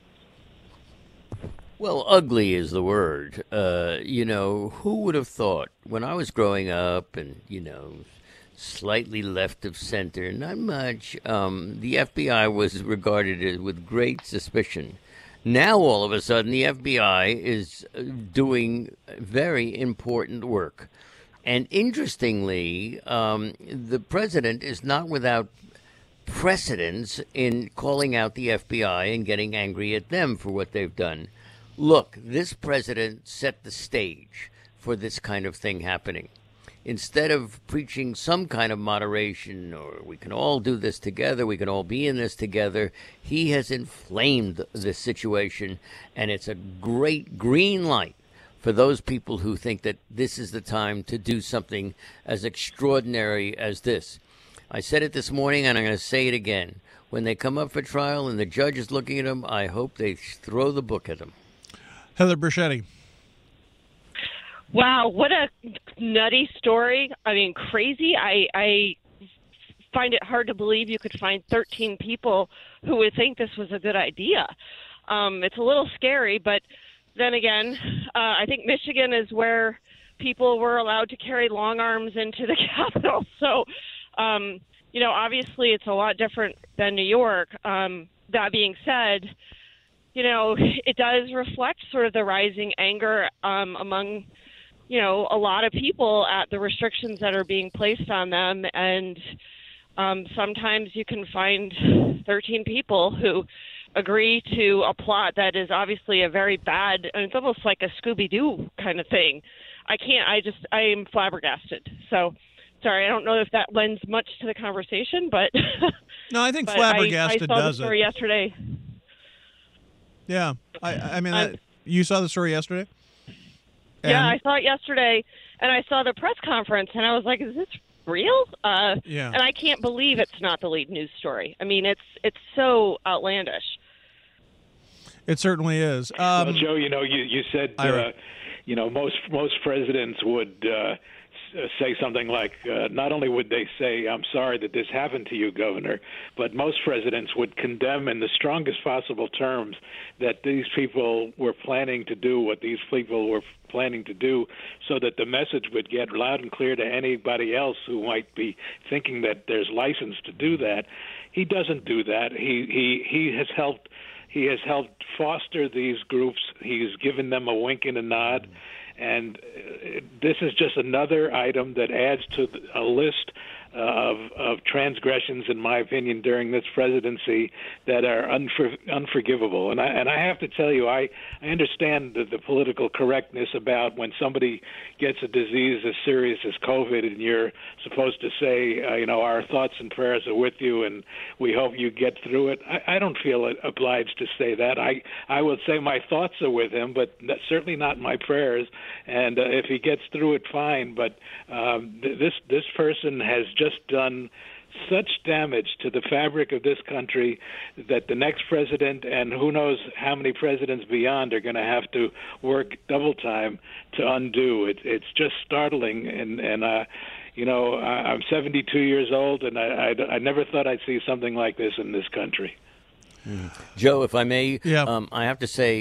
Well, ugly is the word. Uh, you know, who would have thought when I was growing up and, you know, slightly left of center, not much, um, the F B I was regarded with great suspicion. Now, all of a sudden, the F B I is doing very important work. And interestingly, um, the president is not without precedence in calling out the F B I and getting angry at them for what they've done. Look, this president set the stage for this kind of thing happening. Instead of preaching some kind of moderation, or we can all do this together, we can all be in this together, he has inflamed this situation, and it's a great green light for those people who think that this is the time to do something as extraordinary as this. I said it this morning, and I'm going to say it again. When they come up for trial and the judge is looking at them, I hope they throw the book at them. Heather Bruschetti. Wow, what a nutty story. I mean, crazy. I, I find it hard to believe you could find thirteen people who would think this was a good idea. Um, it's a little scary, but then again, uh, I think Michigan is where people were allowed to carry long arms into the Capitol. So, um, you know, obviously it's a lot different than New York. Um, that being said, you know, it does reflect sort of the rising anger um, among, you know, a lot of people at the restrictions that are being placed on them. And um, sometimes you can find thirteen people who agree to a plot that is obviously a very bad, and it's almost like a Scooby-Doo kind of thing. I can't, I just, I am flabbergasted. So, sorry, I don't know if that lends much to the conversation, but. No, I think but flabbergasted I, I saw does the story it. yesterday. Yeah, I, I mean, I, you saw the story yesterday? And yeah, I saw it yesterday, and I saw the press conference, and I was like, is this real? Uh, yeah. And I can't believe it's not the lead news story. I mean, it's it's so outlandish. It certainly is. Um, well, Joe, you know, you, you said, uh, you know, most most presidents would uh, say something like, uh, not only would they say, I'm sorry that this happened to you, Governor, but most presidents would condemn in the strongest possible terms that these people were planning to do what these people were planning to do, so that the message would get loud and clear to anybody else who might be thinking that there's license to do that. He doesn't do that. He he he has helped he has helped foster these groups. He's given them a wink and a nod. And this is just another item that adds to a list of, of transgressions, in my opinion, during this presidency that are unfor, unforgivable. And I, and I have to tell you, I, I understand the, the political correctness about when somebody gets a disease as serious as COVID and you're supposed to say, uh, you know, our thoughts and prayers are with you and we hope you get through it. I, I don't feel obliged to say that. I, I would say my thoughts are with him, but that's certainly not my prayers. And uh, if he gets through it, fine. But um, th- this this person has just done such damage to the fabric of this country that the next president and who knows how many presidents beyond are going to have to work double time to undo. It, it's just startling. And, and uh, you know, I, I'm seventy-two years old, and I, I, I never thought I'd see something like this in this country. Mm. Joe, if I may, yeah. um, I have to say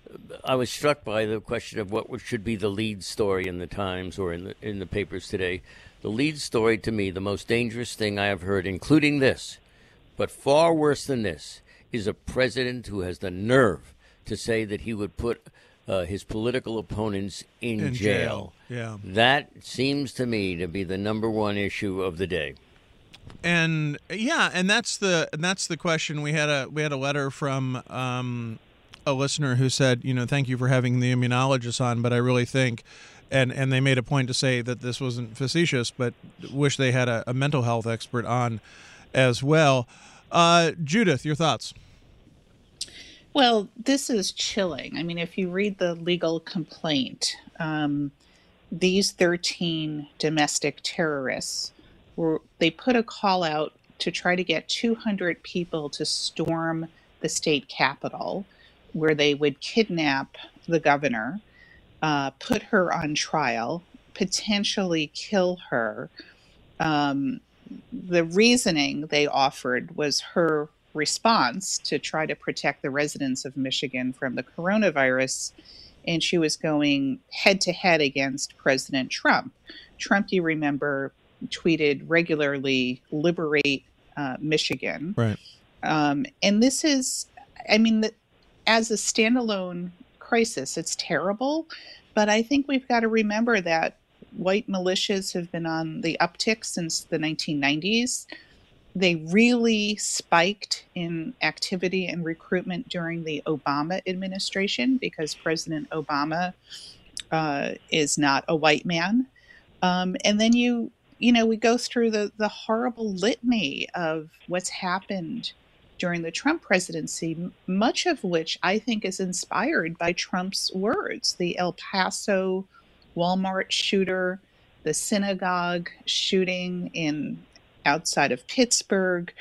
I was struck by the question of what should be the lead story in the Times or in the in the papers today. The lead story, to me, the most dangerous thing I have heard, including this, but far worse than this, is a president who has the nerve to say that he would put uh, his political opponents in, In jail. jail, yeah. That seems to me to be the number one issue of the day. And yeah, and that's the and that's the question. We had a we had a letter from um, a listener who said, you know, thank you for having the immunologist on, but I really think, and and they made a point to say that this wasn't facetious, but wish they had a, a mental health expert on as well. Uh, Judith, your thoughts? Well, this is chilling. I mean, if you read the legal complaint, um, these thirteen domestic terrorists were, they put a call out to try to get two hundred people to storm the state capitol, where they would kidnap the governor, uh, put her on trial, potentially kill her. Um, the reasoning they offered was her response to try to protect the residents of Michigan from the coronavirus, and she was going head to head against President Trump. Trump, you remember, tweeted regularly, "Liberate uh, Michigan." Right. Um, and this is, I mean, the, as a standalone crisis, it's terrible, but I think we've got to remember that white militias have been on the uptick since the nineteen nineties. They really spiked in activity and recruitment during the Obama administration because President Obama uh, is not a white man. Um, and then you, you know, we go through the, the horrible litany of what's happened during the Trump presidency, much of which I think is inspired by Trump's words. The El Paso Walmart shooter, the synagogue shooting in outside of Pittsburgh.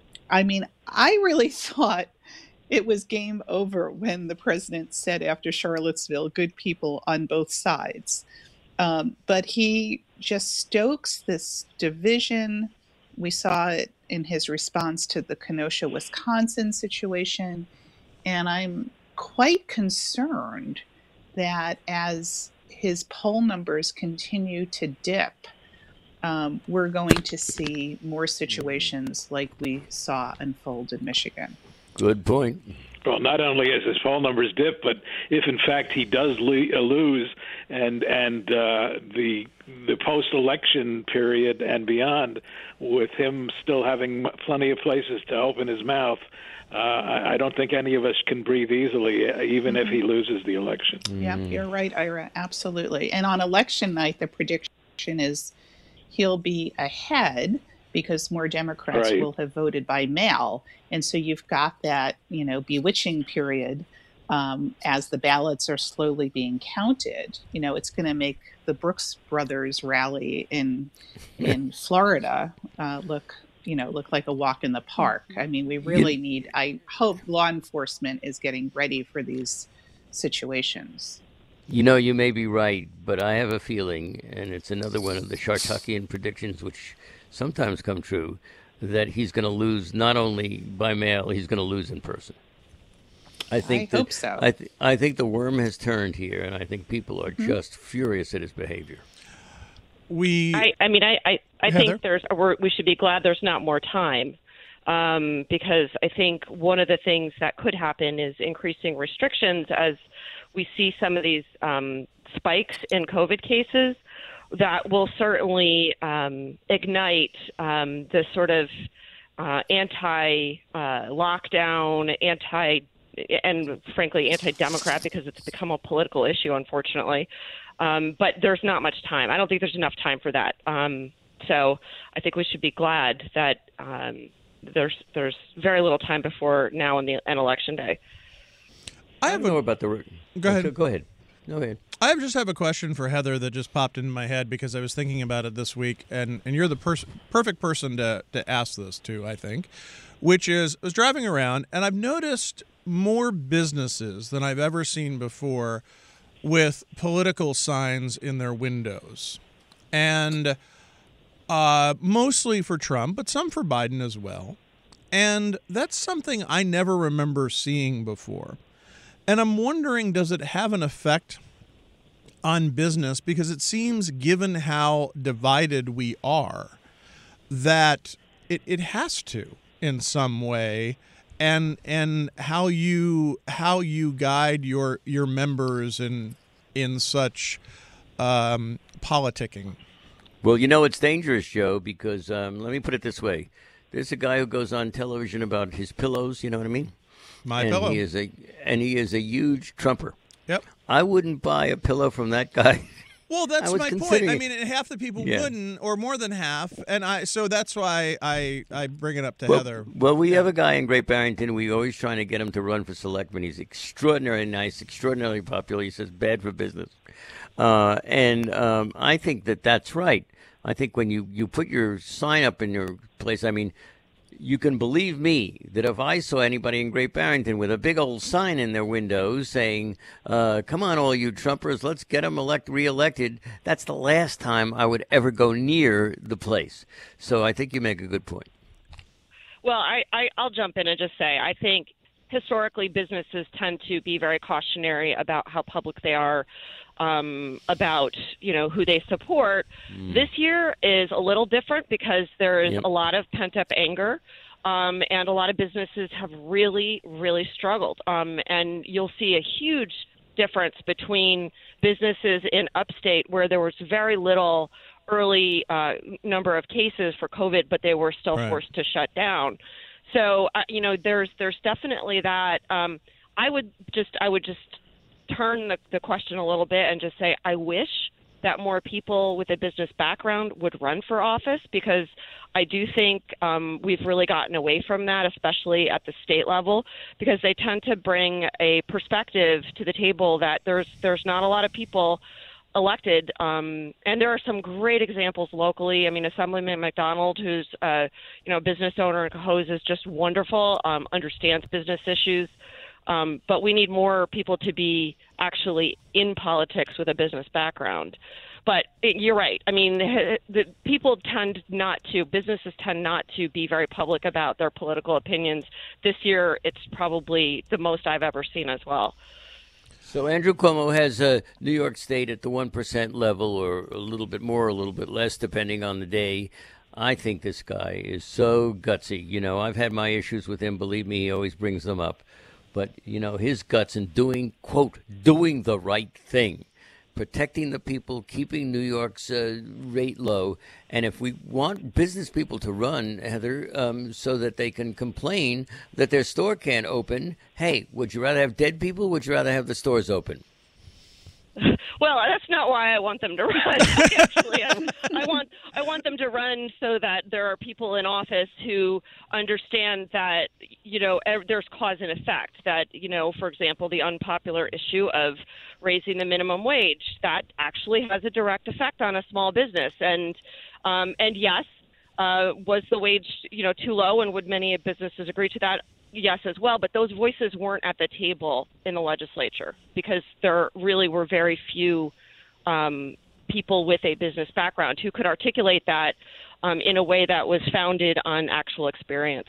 I mean, I really thought it was game over when the president said after Charlottesville, good people on both sides. Um, but he just stokes this division. We saw it in his response to the Kenosha, Wisconsin situation. And I'm quite concerned that as his poll numbers continue to dip, Um, we're going to see more situations like we saw unfold in Michigan. Good point. Well, not only as his poll numbers dip, but if in fact he does le- lose, and and uh, the the post-election period and beyond, with him still having plenty of places to open his mouth, uh, I, I don't think any of us can breathe easily, even mm-hmm. if he loses the election. Mm-hmm. Yeah, you're right, Ira. Absolutely. And on election night, the prediction is he'll be ahead because more Democrats right. will have voted by mail. And so you've got that, you know, bewitching period um, as the ballots are slowly being counted. You know, it's going to make the Brooks Brothers rally in in Florida uh, look, you know, look like a walk in the park. I mean, we really need, I hope law enforcement is getting ready for these situations. You know, you may be right, but I have a feeling, and it's another one of the Shartuckian predictions, which sometimes come true, that he's going to lose not only by mail, he's going to lose in person. I think. I that, hope so. I, th- I think the worm has turned here, and I think people are mm-hmm. just furious at his behavior. We. I, I mean, I, I, I Heather? think there's. We're, we should be glad there's not more time, um, because I think one of the things that could happen is increasing restrictions as we see some of these um, spikes in COVID cases. That will certainly um, ignite um, the sort of uh, anti-lockdown, uh, anti, and frankly anti-democrat, because it's become a political issue, unfortunately. Um, but there's not much time. I don't think there's enough time for that. Um, so I think we should be glad that um, there's there's very little time before now and the and election day. I don't know about the. Go ahead. Go ahead. Go ahead. I just have a question for Heather that just popped into my head because I was thinking about it this week, and, and you're the pers- perfect person to, to ask this to, I think, which is I was driving around, and I've noticed more businesses than I've ever seen before with political signs in their windows. And uh, mostly for Trump, but some for Biden as well. And that's something I never remember seeing before. And I'm wondering, does it have an effect on business? Because it seems, given how divided we are, that it, it has to in some way. And and how you how you guide your your members in in such um, politicking. Well, you know, it's dangerous, Joe, because um, let me put it this way. There's a guy who goes on television about his pillows, you know what I mean? My and pillow. He is a, and he is a huge Trumper. Yep. I wouldn't buy a pillow from that guy. Well, that's I was my point. considering I it. mean, half the people Yeah. wouldn't, or more than half, and I. So that's why I, I bring it up to Well, Heather. well, we have a guy in Great Barrington. We're always trying to get him to run for selectman. He's extraordinarily nice, extraordinarily popular. He says bad for business. Uh, and um, I think that that's right. I think when you, you put your sign up in your place, I mean, you can believe me that if I saw anybody in Great Barrington with a big old sign in their window saying, uh, come on, all you Trumpers, let's get them elect reelected, that's the last time I would ever go near the place. So I think you make a good point. Well, I, I, I'll jump in and just say I think historically businesses tend to be very cautionary about how public they are, um, about, you know, who they support. Mm. This year is a little different because there is yep. a lot of pent-up anger, um, and a lot of businesses have really, really struggled. Um, and you'll see a huge difference between businesses in upstate where there was very little early uh, number of cases for COVID, but they were still right. forced to shut down. So, uh, you know, there's there's definitely that. Um, I would just I would just turn the, the question a little bit and just say I wish that more people with a business background would run for office, because I do think um, we've really gotten away from that, especially at the state level, because they tend to bring a perspective to the table that there's there's not a lot of people elected, um, and there are some great examples locally. I mean, Assemblyman McDonald, who's uh, you know a business owner in Cohoes, is just wonderful, um, understands business issues. Um, but we need more people to be actually in politics with a business background. But it, you're right. I mean, the people tend not to, businesses tend not to be very public about their political opinions. This year, it's probably the most I've ever seen as well. So Andrew Cuomo has uh, New York State at the one percent level, or a little bit more, a little bit less, depending on the day. I think this guy is so gutsy. You know, I've had my issues with him. Believe me, he always brings them up. But, you know, his guts in doing, quote, doing the right thing, protecting the people, keeping New York's uh, rate low. And if we want business people to run, Heather, um, so that they can complain that their store can't open, hey, would you rather have dead people or would you rather have the stores open? Well, that's not why I want them to run. Actually, I, I want I want them to run so that there are people in office who understand that, you know, there's cause and effect. That, you know, for example, the unpopular issue of raising the minimum wage, that actually has a direct effect on a small business. And um, and yes, uh, was the wage, you know, too low, and would many businesses agree to that? Yes, as well, but those voices weren't at the table in the legislature because there really were very few um, people with a business background who could articulate that um, in a way that was founded on actual experience.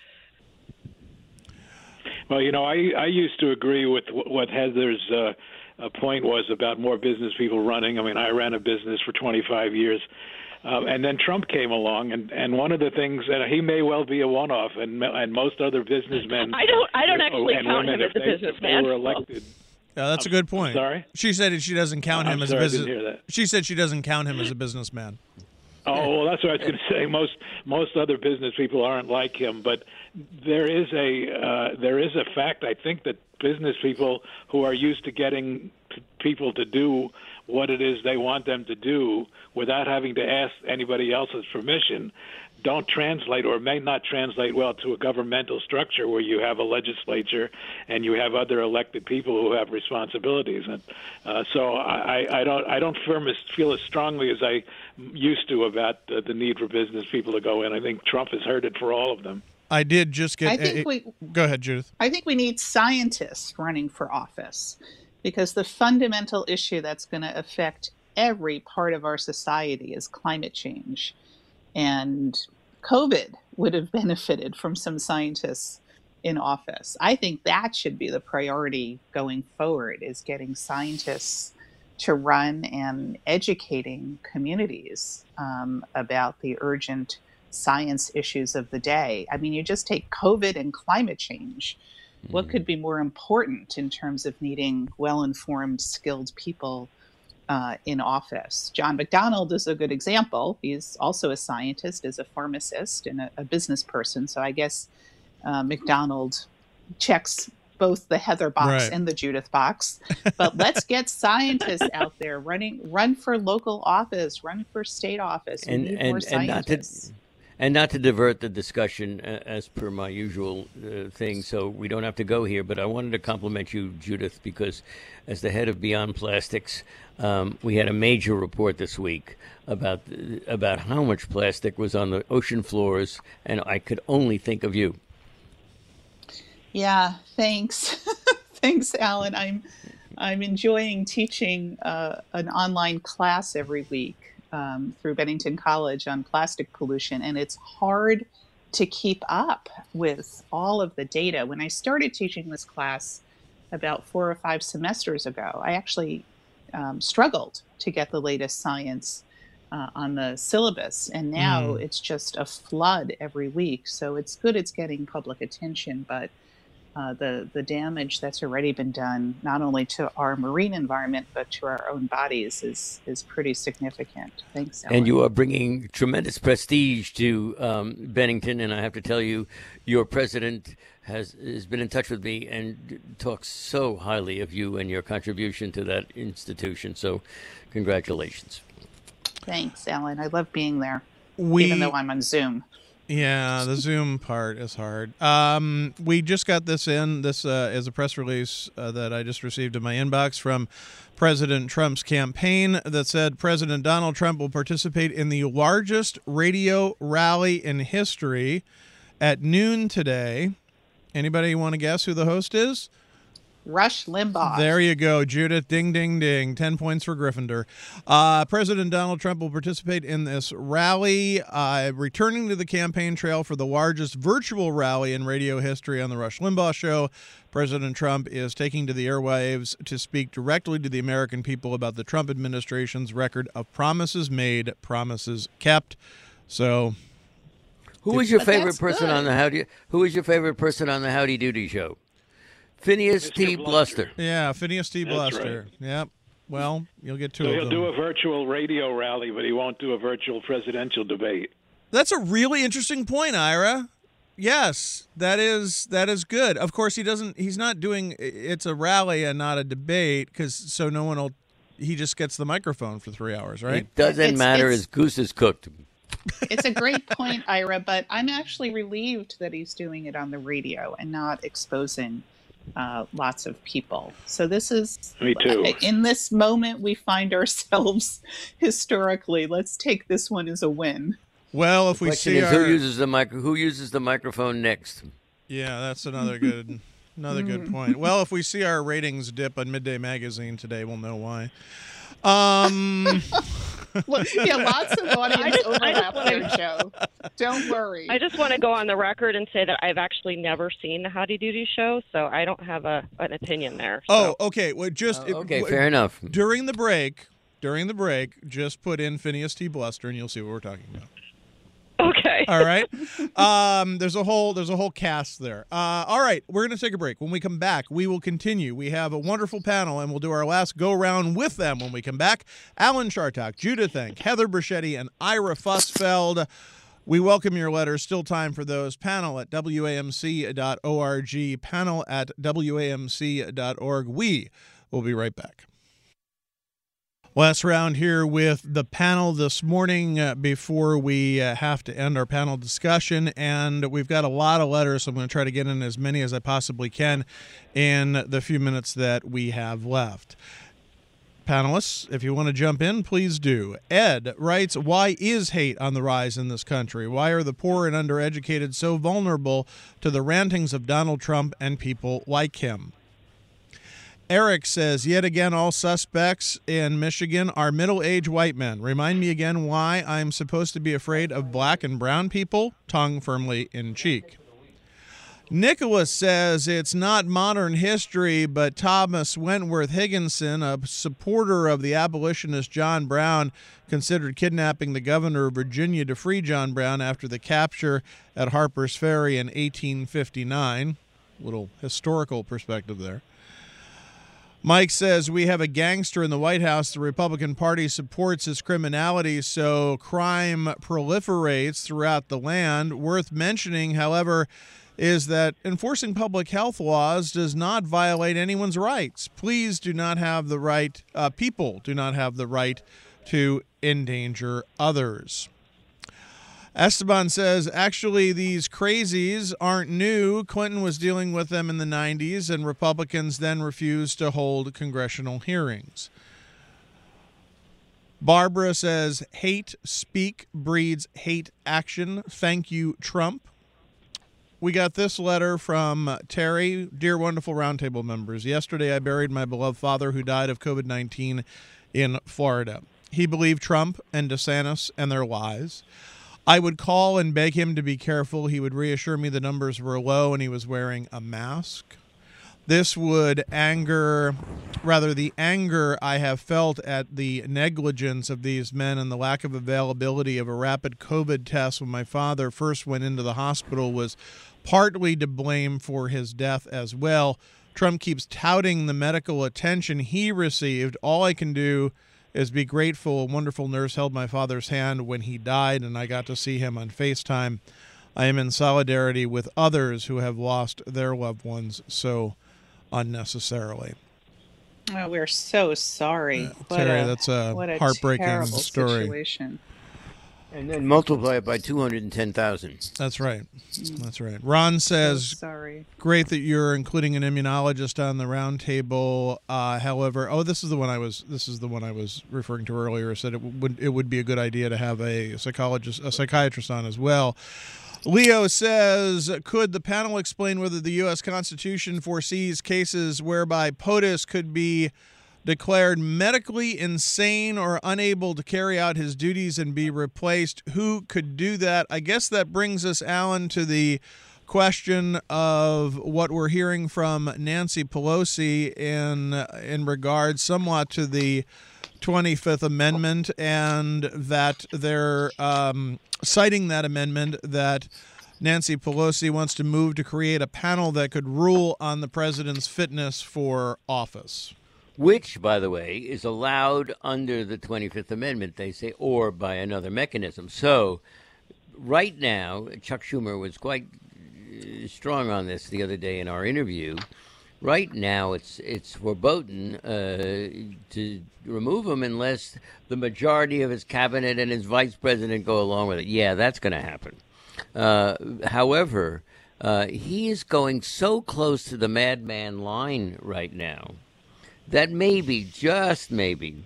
Well, you know, I, I used to agree with what Heather's uh, point was about more business people running. I mean, I ran a business for twenty-five years. Um, and then Trump came along, and, and one of the things that he may well be a one-off, and and most other businessmen. I don't I don't actually and count women, him as a they, businessman. If they were elected. Yeah, that's I'm, a good point. I'm sorry, she said she doesn't count him I'm as sorry, a business. I didn't hear that. She said she doesn't count him as a businessman. Oh, well, that's what I was going to say. Most most other business people aren't like him, but there is a uh, there is a fact. I think that business people who are used to getting p- people to do what it is they want them to do without having to ask anybody else's permission don't translate, or may not translate well, to a governmental structure where you have a legislature and you have other elected people who have responsibilities. And uh, so I, I don't I don't feel as strongly as I used to about the, the need for business people to go in. I think Trump has heard it for all of them. I did just get. I think a, we. Go ahead, Judith. I think we need scientists running for office, because the fundamental issue that's going to affect every part of our society is climate change. And COVID would have benefited from some scientists in office. I think that should be the priority going forward, is getting scientists to run and educating communities um, about the urgent science issues of the day. I mean, you just take COVID and climate change. Mm-hmm. What could be more important in terms of needing well-informed, skilled people uh, in office? John McDonnell is a good example. He's also a scientist, is a pharmacist, and a, a business person. So I guess uh, McDonald checks both the Heather box right. and the Judith box. But let's get scientists out there running, run for local office, run for state office. We and need and, more and not to and not to divert the discussion uh, as per my usual uh, thing, so we don't have to go here. But I wanted to compliment you, Judith, because as the head of Beyond Plastics, um, we had a major report this week about about how much plastic was on the ocean floors, and I could only think of you. Yeah, thanks. Thanks, Alan. I'm I'm enjoying teaching uh, an online class every week um, through Bennington College on plastic pollution, and it's hard to keep up with all of the data. When I started teaching this class about four or five semesters ago, I actually um, struggled to get the latest science uh, on the syllabus, and now mm. it's just a flood every week. So it's good it's getting public attention, but Uh, the the damage that's already been done, not only to our marine environment but to our own bodies, is is pretty significant. Thanks, Ellen. And you are bringing tremendous prestige to um, Bennington, and I have to tell you, your president has has been in touch with me and talks so highly of you and your contribution to that institution. So, congratulations. Thanks, Alan. I love being there, we... even though I'm on Zoom. Yeah, the Zoom part is hard. Um, we just got this in. This uh, is a press release uh, that I just received in my inbox from President Trump's campaign that said President Donald Trump will participate in the largest radio rally in history at noon today. Anybody want to guess who the host is? Rush Limbaugh. There you go, Judith. Ding, ding, ding. Ten points for Gryffindor. Uh, President Donald Trump will participate in this rally, uh, returning to the campaign trail for the largest virtual rally in radio history on the Rush Limbaugh Show. President Trump is taking to the airwaves to speak directly to the American people about the Trump administration's record of promises made, promises kept. So, who was your But favorite that's person good. on the Howdy? Who was your favorite person on the Howdy Doody show? Phineas Mister T. Bluster. Bluster. yeah, Phineas T. That's Bluster. right. Yep. Well, you'll get two So of he'll them. do a virtual radio rally, but he won't do a virtual presidential debate. That's a really interesting point, Ira. Yes, that is that is good. Of course, he doesn't. He's not doing. It's a rally and not a debate, because so no one will. He just gets the microphone for three hours, right? It doesn't It's- matter it's- as goose is cooked. It's a great point, Ira, but I'm actually relieved that he's doing it on the radio and not exposing uh, lots of people. So this is, Me too. in this moment we find ourselves historically. Let's take this one as a win. Well, if The we question see is, our, who uses the micro? Who uses the microphone next? yeah, that's another good another good point. Well, if we see our ratings dip on Midday Magazine today, we'll know why. Um. Look, yeah, lots of audience just- I just overlap wanna- there, Joe. Don't worry. I just want to go on the record and say that I've actually never seen the Howdy Doody show, so I don't have a an opinion there. Oh, so. okay. Well, just Oh, okay, it- fair enough. During the break, during the break, just put in Phineas T. Bluster, and you'll see what we're talking about. Okay. All right. Um, there's a whole there's a whole cast there. Uh, all right, we're going to take a break. When we come back, we will continue. We have a wonderful panel, and we'll do our last go round with them when we come back. Alan Chartock, Judith Enck, Heather Bruschetti, and Ira Fussfeld. We welcome your letters. Still time for those. Panel at W A M C dot org. Panel at W A M C dot org. We will be right back. Last round here with the panel this morning uh, before we uh, have to end our panel discussion. And we've got a lot of letters, so I'm going to try to get in as many as I possibly can in the few minutes that we have left. Panelists, if you want to jump in, please do. Ed writes, why is hate on the rise in this country? Why are the poor and undereducated so vulnerable to the rantings of Donald Trump and people like him? Eric says, yet again, all suspects in Michigan are middle-aged white men. Remind me again why I'm supposed to be afraid of black and brown people. Tongue firmly in cheek. Nicholas says it's not modern history, but Thomas Wentworth Higginson, a supporter of the abolitionist John Brown, considered kidnapping the governor of Virginia to free John Brown after the capture at Harper's Ferry in eighteen fifty-nine. Little historical perspective there. Mike says we have a gangster in the White House. The Republican Party supports his criminality, so crime proliferates throughout the land. Worth mentioning, however, is that enforcing public health laws does not violate anyone's rights. Please do not have the right, uh, people do not have the right to endanger others. Esteban says, actually, these crazies aren't new. Clinton was dealing with them in the nineties, and Republicans then refused to hold congressional hearings. Barbara says, hate speak breeds hate action. Thank you, Trump. We got this letter from Terry. Dear wonderful roundtable members, yesterday I buried my beloved father who died of COVID nineteen in Florida. He believed Trump and DeSantis and their lies. I would call and beg him to be careful. He would reassure me the numbers were low and he was wearing a mask. This would anger, rather the anger I have felt at the negligence of these men and the lack of availability of a rapid COVID test when my father first went into the hospital was partly to blame for his death as well. Trump keeps touting the medical attention he received. All I can do is be grateful. A wonderful nurse held my father's hand when he died, and I got to see him on FaceTime. I am in solidarity with others who have lost their loved ones so unnecessarily. Oh, we're so sorry. Uh, what Terry, a, that's a what a heartbreaking terrible story. Situation. And then multiply it by two hundred ten thousand. That's right. That's right. Ron says, So sorry. great that you're including an immunologist on the roundtable. Uh, however, oh, this is the one I was. This is the one I was referring to earlier. Said it would it would be a good idea to have a psychologist, a psychiatrist on as well. Leo says, could the panel explain whether the U S Constitution foresees cases whereby POTUS could be declared medically insane or unable to carry out his duties and be replaced? Who could do that? I guess that brings us, Alan, to the question of what we're hearing from Nancy Pelosi in in regard somewhat to the twenty-fifth Amendment, and that they're um, citing that amendment that Nancy Pelosi wants to move to create a panel that could rule on the president's fitness for office. Which, by the way, is allowed under the twenty-fifth Amendment, they say, or by another mechanism. So right now, Chuck Schumer was quite uh, strong on this the other day in our interview. Right now, it's it's verboten uh, to remove him unless the majority of his cabinet and his vice president go along with it. Yeah, that's going to happen. Uh, however, uh, he is going so close to the madman line right now that maybe, just maybe,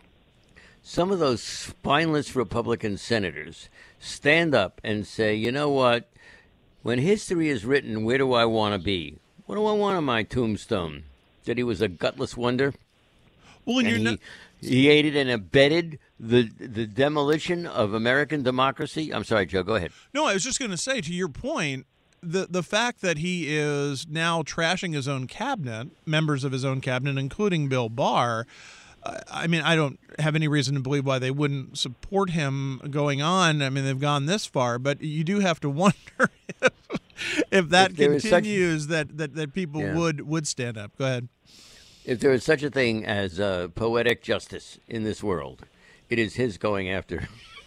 some of those spineless Republican senators stand up and say, you know what, when history is written, where do I want to be? What do I want on my tombstone? That he was a gutless wonder? Well, and, and you're he, not... he aided and abetted the the demolition of American democracy? I'm sorry, Joe, go ahead. No, I was just going to say, to your point, the the fact that he is now trashing his own cabinet, members of his own cabinet, including Bill Barr, uh, I mean, I don't have any reason to believe why they wouldn't support him going on. I mean, they've gone this far, but you do have to wonder if, if that if continues, such, that, that, that people yeah. would, would stand up. Go ahead. If there is such a thing as uh, poetic justice in this world, it is his going after.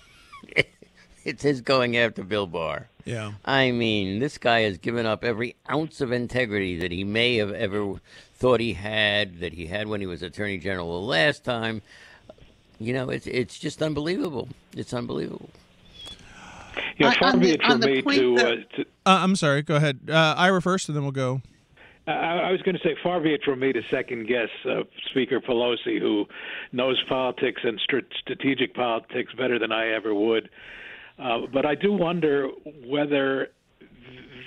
It's his going after Bill Barr. Yeah. I mean, this guy has given up every ounce of integrity that he may have ever thought he had, that he had when he was Attorney General the last time. You know, it's it's just unbelievable. It's unbelievable. Yeah, On- far on be the- it on from the me point to, that- uh, to Uh, I'm sorry. Go ahead. Uh, Ira first, and then we'll go. I, I was going to say, far be it from me to second guess uh, Speaker Pelosi, who knows politics and str- strategic politics better than I ever would. Uh, but I do wonder whether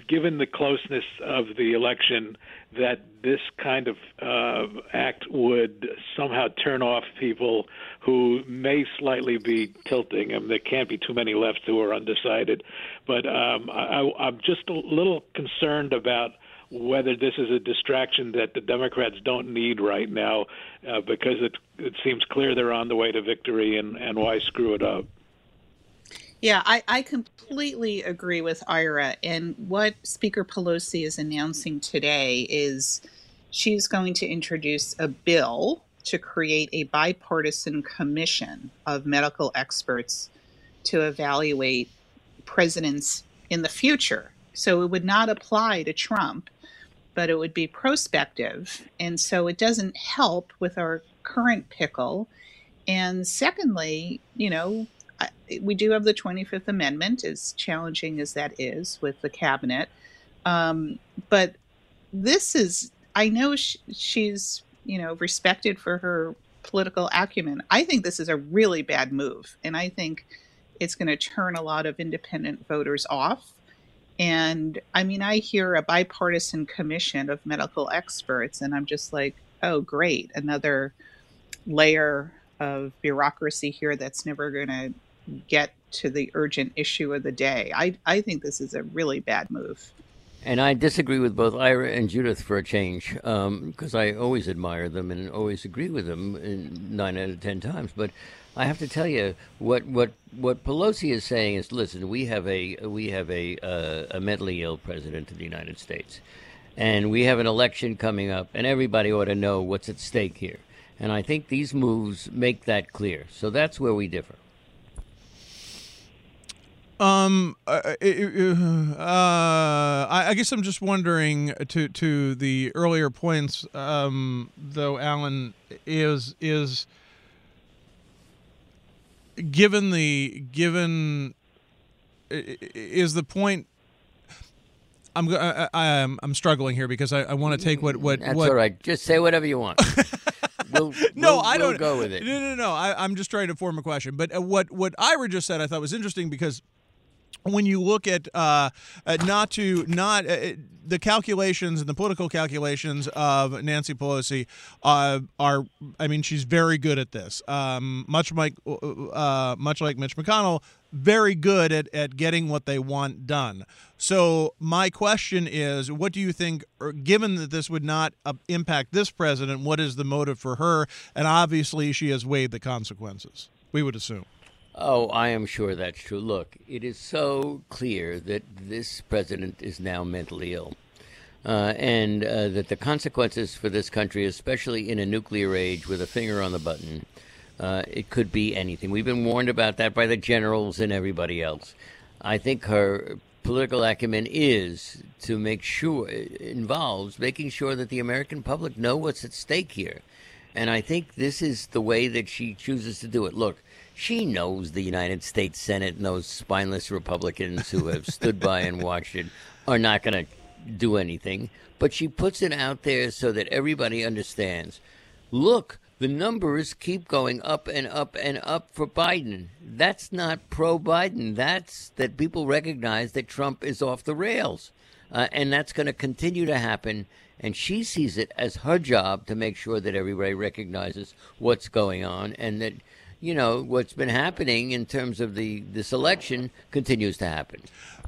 given the closeness of the election, that this kind of uh, act would somehow turn off people who may slightly be tilting. I mean, there can't be too many left who are undecided. But um, I, I'm just a little concerned about whether this is a distraction that the Democrats don't need right now, uh, because it it seems clear they're on the way to victory, and, and why screw it up? Yeah, I, I completely agree with Ira. And what Speaker Pelosi is announcing today is she's going to introduce a bill to create a bipartisan commission of medical experts to evaluate presidents in the future. So it would not apply to Trump, but it would be prospective. And so it doesn't help with our current pickle. And secondly, you know, we do have the twenty-fifth Amendment, as challenging as that is with the cabinet. Um, but this is, I know sh- she's, you know, respected for her political acumen. I think this is a really bad move. And I think it's going to turn a lot of independent voters off. And I mean, I hear a bipartisan commission of medical experts, and I'm just like, oh, great. Another layer of bureaucracy here that's never going to get to the urgent issue of the day. I, I think this is a really bad move. And I disagree with both Ira and Judith for a change, because um, I always admire them and always agree with them in nine out of ten times. But I have to tell you, what what what Pelosi is saying is, listen, we have a we have a uh, a mentally ill president of the United States, and we have an election coming up, and everybody ought to know what's at stake here. And I think these moves make that clear. So that's where we differ. Um, uh, uh, I, I guess I'm just wondering to to the earlier points, um, though, Alan, is is given the given is the point. I'm I, I, I'm I'm struggling here because I, I want to take what what That's what, all right. Just say whatever you want. We'll, no, we'll, I don't we'll go with it. No, no, no. I, I'm just trying to form a question. But uh, what what Ira just said, I thought was interesting because when you look at uh, uh, not to not uh, the calculations and the political calculations of Nancy Pelosi uh, are, I mean, she's very good at this. Um, much like uh, much like Mitch McConnell, very good at, at getting what they want done. So my question is, what do you think, or given that this would not uh, impact this president, what is the motive for her? And obviously she has weighed the consequences, we would assume. Oh, I am sure that's true. Look, it is so clear that this president is now mentally ill, uh, and uh, that the consequences for this country, especially in a nuclear age with a finger on the button, uh, it could be anything. We've been warned about that by the generals and everybody else. I think her political acumen is to make sure, it involves making sure that the American public know what's at stake here. And I think this is the way that she chooses to do it. Look, she knows the United States Senate and those spineless Republicans who have stood by and watched it are not going to do anything. But she puts it out there so that everybody understands. Look, the numbers keep going up and up and up for Biden. That's not pro-Biden. That's that people recognize that Trump is off the rails. Uh, and that's going to continue to happen. And she sees it as her job to make sure that everybody recognizes what's going on and that, you know, what's been happening in terms of the this election continues to happen.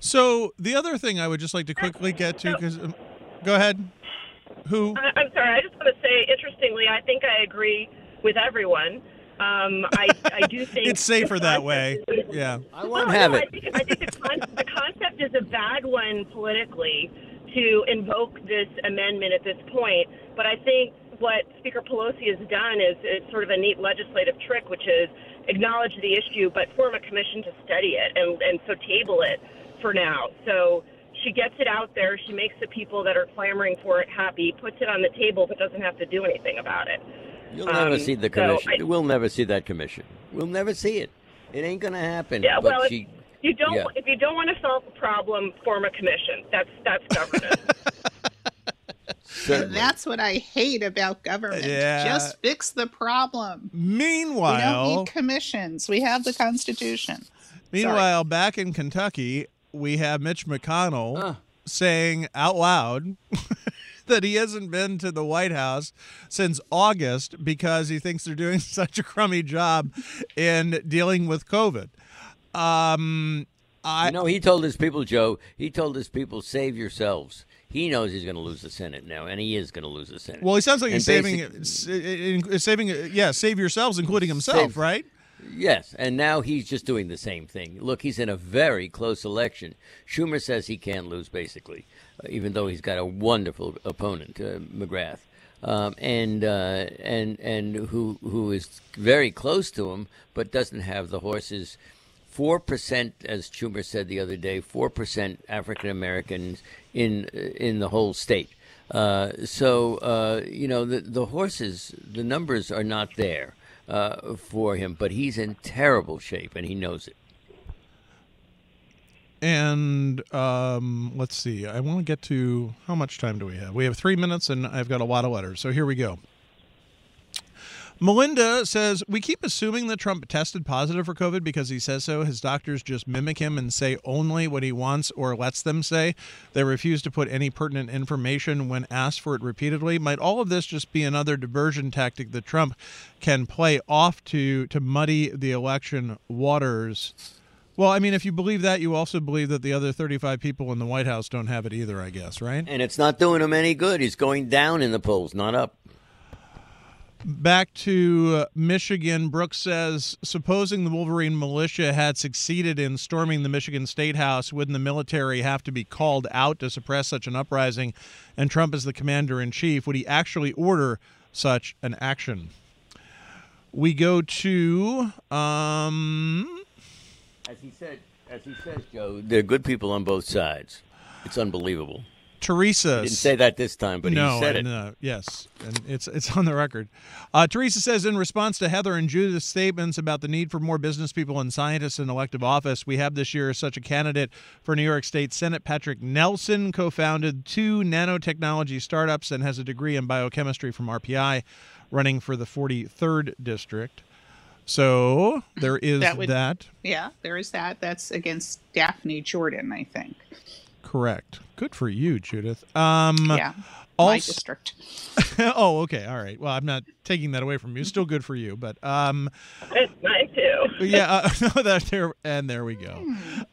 So the other thing I would just like to quickly get to, because um, go ahead. Who? I'm sorry. I just want to say, interestingly, I think I agree with everyone. Um, I, I do think it's safer that way. Is, yeah. I won't well, have no, it. I think, I think the, con- the concept is a bad one politically to invoke this amendment at this point. But I think what Speaker Pelosi has done is, is sort of a neat legislative trick, which is acknowledge the issue, but form a commission to study it and, and so table it for now. So she gets it out there. She makes the people that are clamoring for it happy, puts it on the table, but doesn't have to do anything about it. You'll never um, see the commission. So I, we'll never see that commission. We'll never see it. It ain't going to happen. Yeah, but well, she, if you don't, yeah. if you don't want to solve the problem, form a commission. That's that's governance. And that's what I hate about government. Yeah. Just fix the problem. Meanwhile, we don't need commissions. We have the Constitution. Meanwhile, Sorry. back in Kentucky, we have Mitch McConnell Huh. saying out loud that he hasn't been to the White House since August because he thinks they're doing such a crummy job in dealing with COVID. Um, I, you know, he told his people, Joe, he told his people, save yourselves. He knows he's going to lose the Senate now, and he is going to lose the Senate. Well, he sounds like and he's saving, saving, yeah, save yourselves, including himself, save, right? Yes, and now he's just doing the same thing. Look, he's in a very close election. Schumer says he can't lose, basically, uh, even though he's got a wonderful opponent, uh, McGrath, um, and uh, and and who who is very close to him, but doesn't have the horses. Four percent, as Schumer said the other day, four percent African Americans in in the whole state. Uh, so uh, you know the the horses, the numbers are not there uh, for him, but he's in terrible shape and he knows it. And um, let's see. I want to get to how much time do we have? We have three minutes, and I've got a lot of letters. So here we go. Melinda says, we keep assuming that Trump tested positive for COVID because he says so. His doctors just mimic him and say only what he wants or lets them say. They refuse to put any pertinent information when asked for it repeatedly. Might all of this just be another diversion tactic that Trump can play off to to muddy the election waters? Well, I mean, if you believe that, you also believe that the other thirty-five people in the White House don't have it either, I guess, right? And it's not doing him any good. He's going down in the polls, not up. Back to Michigan, Brooks says, supposing the Wolverine militia had succeeded in storming the Michigan State House, wouldn't the military have to be called out to suppress such an uprising? And Trump is the commander-in-chief. Would he actually order such an action? We go to... Um, as he said, as he says, Joe, there are good people on both sides. It's unbelievable. Teresa he didn't say that this time, but no, he said it. No, yes, and it's it's on the record. Uh, Teresa says, in response to Heather and Judith's statements about the need for more business people and scientists in elective office, we have this year such a candidate for New York State Senate. Patrick Nelson co-founded two nanotechnology startups and has a degree in biochemistry from R P I, running for the forty-third district. So there is that, would, that. Yeah, there is that. That's against Daphne Jordan, I think. Correct. Good for you, Judith. Um, yeah, also, my district. Oh, okay. All right. Well, I'm not taking that away from you. Still good for you, but um, it's mine too. Yeah. Uh, that there and there we go.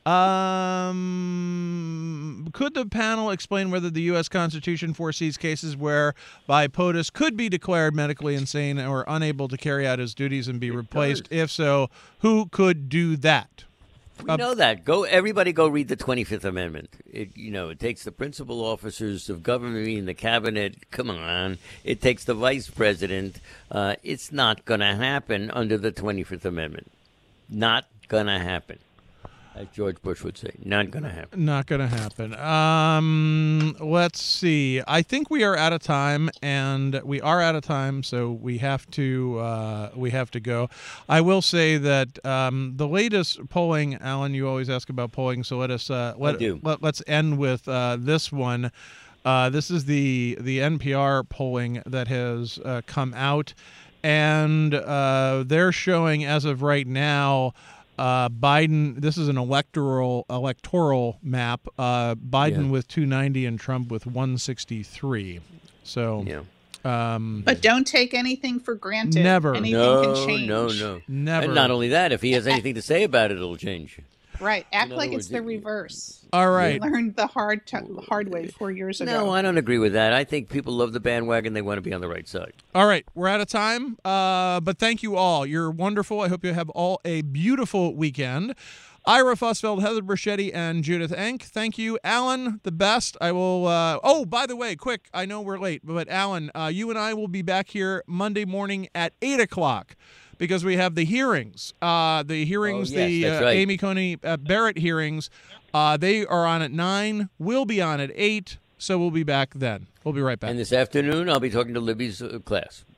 Um, could the panel explain whether the U S Constitution foresees cases whereby POTUS could be declared medically insane or unable to carry out his duties and be it replaced? does. If so, who could do that? We know that. Go, everybody, go read the twenty-fifth Amendment. It, you know, it takes the principal officers of government, meaning the cabinet. Come on, it takes the vice president. Uh, it's not going to happen under the twenty-fifth Amendment. Not going to happen, as George Bush would say. Not going to happen. Not going to happen. Um, let's see. I think we are out of time, and we are out of time, so we have to uh, we have to go. I will say that um, the latest polling, Alan, you always ask about polling, so let us uh, let, I do. let let's end with uh, this one. Uh, this is the the N P R polling that has uh, come out, and uh, they're showing as of right now. Uh, Biden, this is an electoral electoral map. Uh, Biden Yeah. with two ninety and Trump with one sixty-three. So, Yeah. um, But don't take anything for granted. Never. Anything No, can change. no, no. never. And not only that, if he has anything to say about it, it'll change. Right. Act In like other it's words, the it- reverse. All right. We learned the hard t- hard way four years ago. No, I don't agree with that. I think people love the bandwagon. They want to be on the right side. All right. We're out of time. Uh, but thank you all. You're wonderful. I hope you have all a beautiful weekend. Ira Fussfeld, Heather Bruschetti, and Judith Enck. Thank you, Alan. The best. I will. Uh, oh, by the way, quick. I know we're late, but Alan, uh, you and I will be back here Monday morning at eight o'clock. Because we have the hearings, uh, the hearings, Oh, yes, the that's uh, right. Amy Coney uh, Barrett hearings, uh, they are on at nine. We'll be on at eight, so we'll be back then. We'll be right back. And this afternoon, I'll be talking to Libby's uh, class.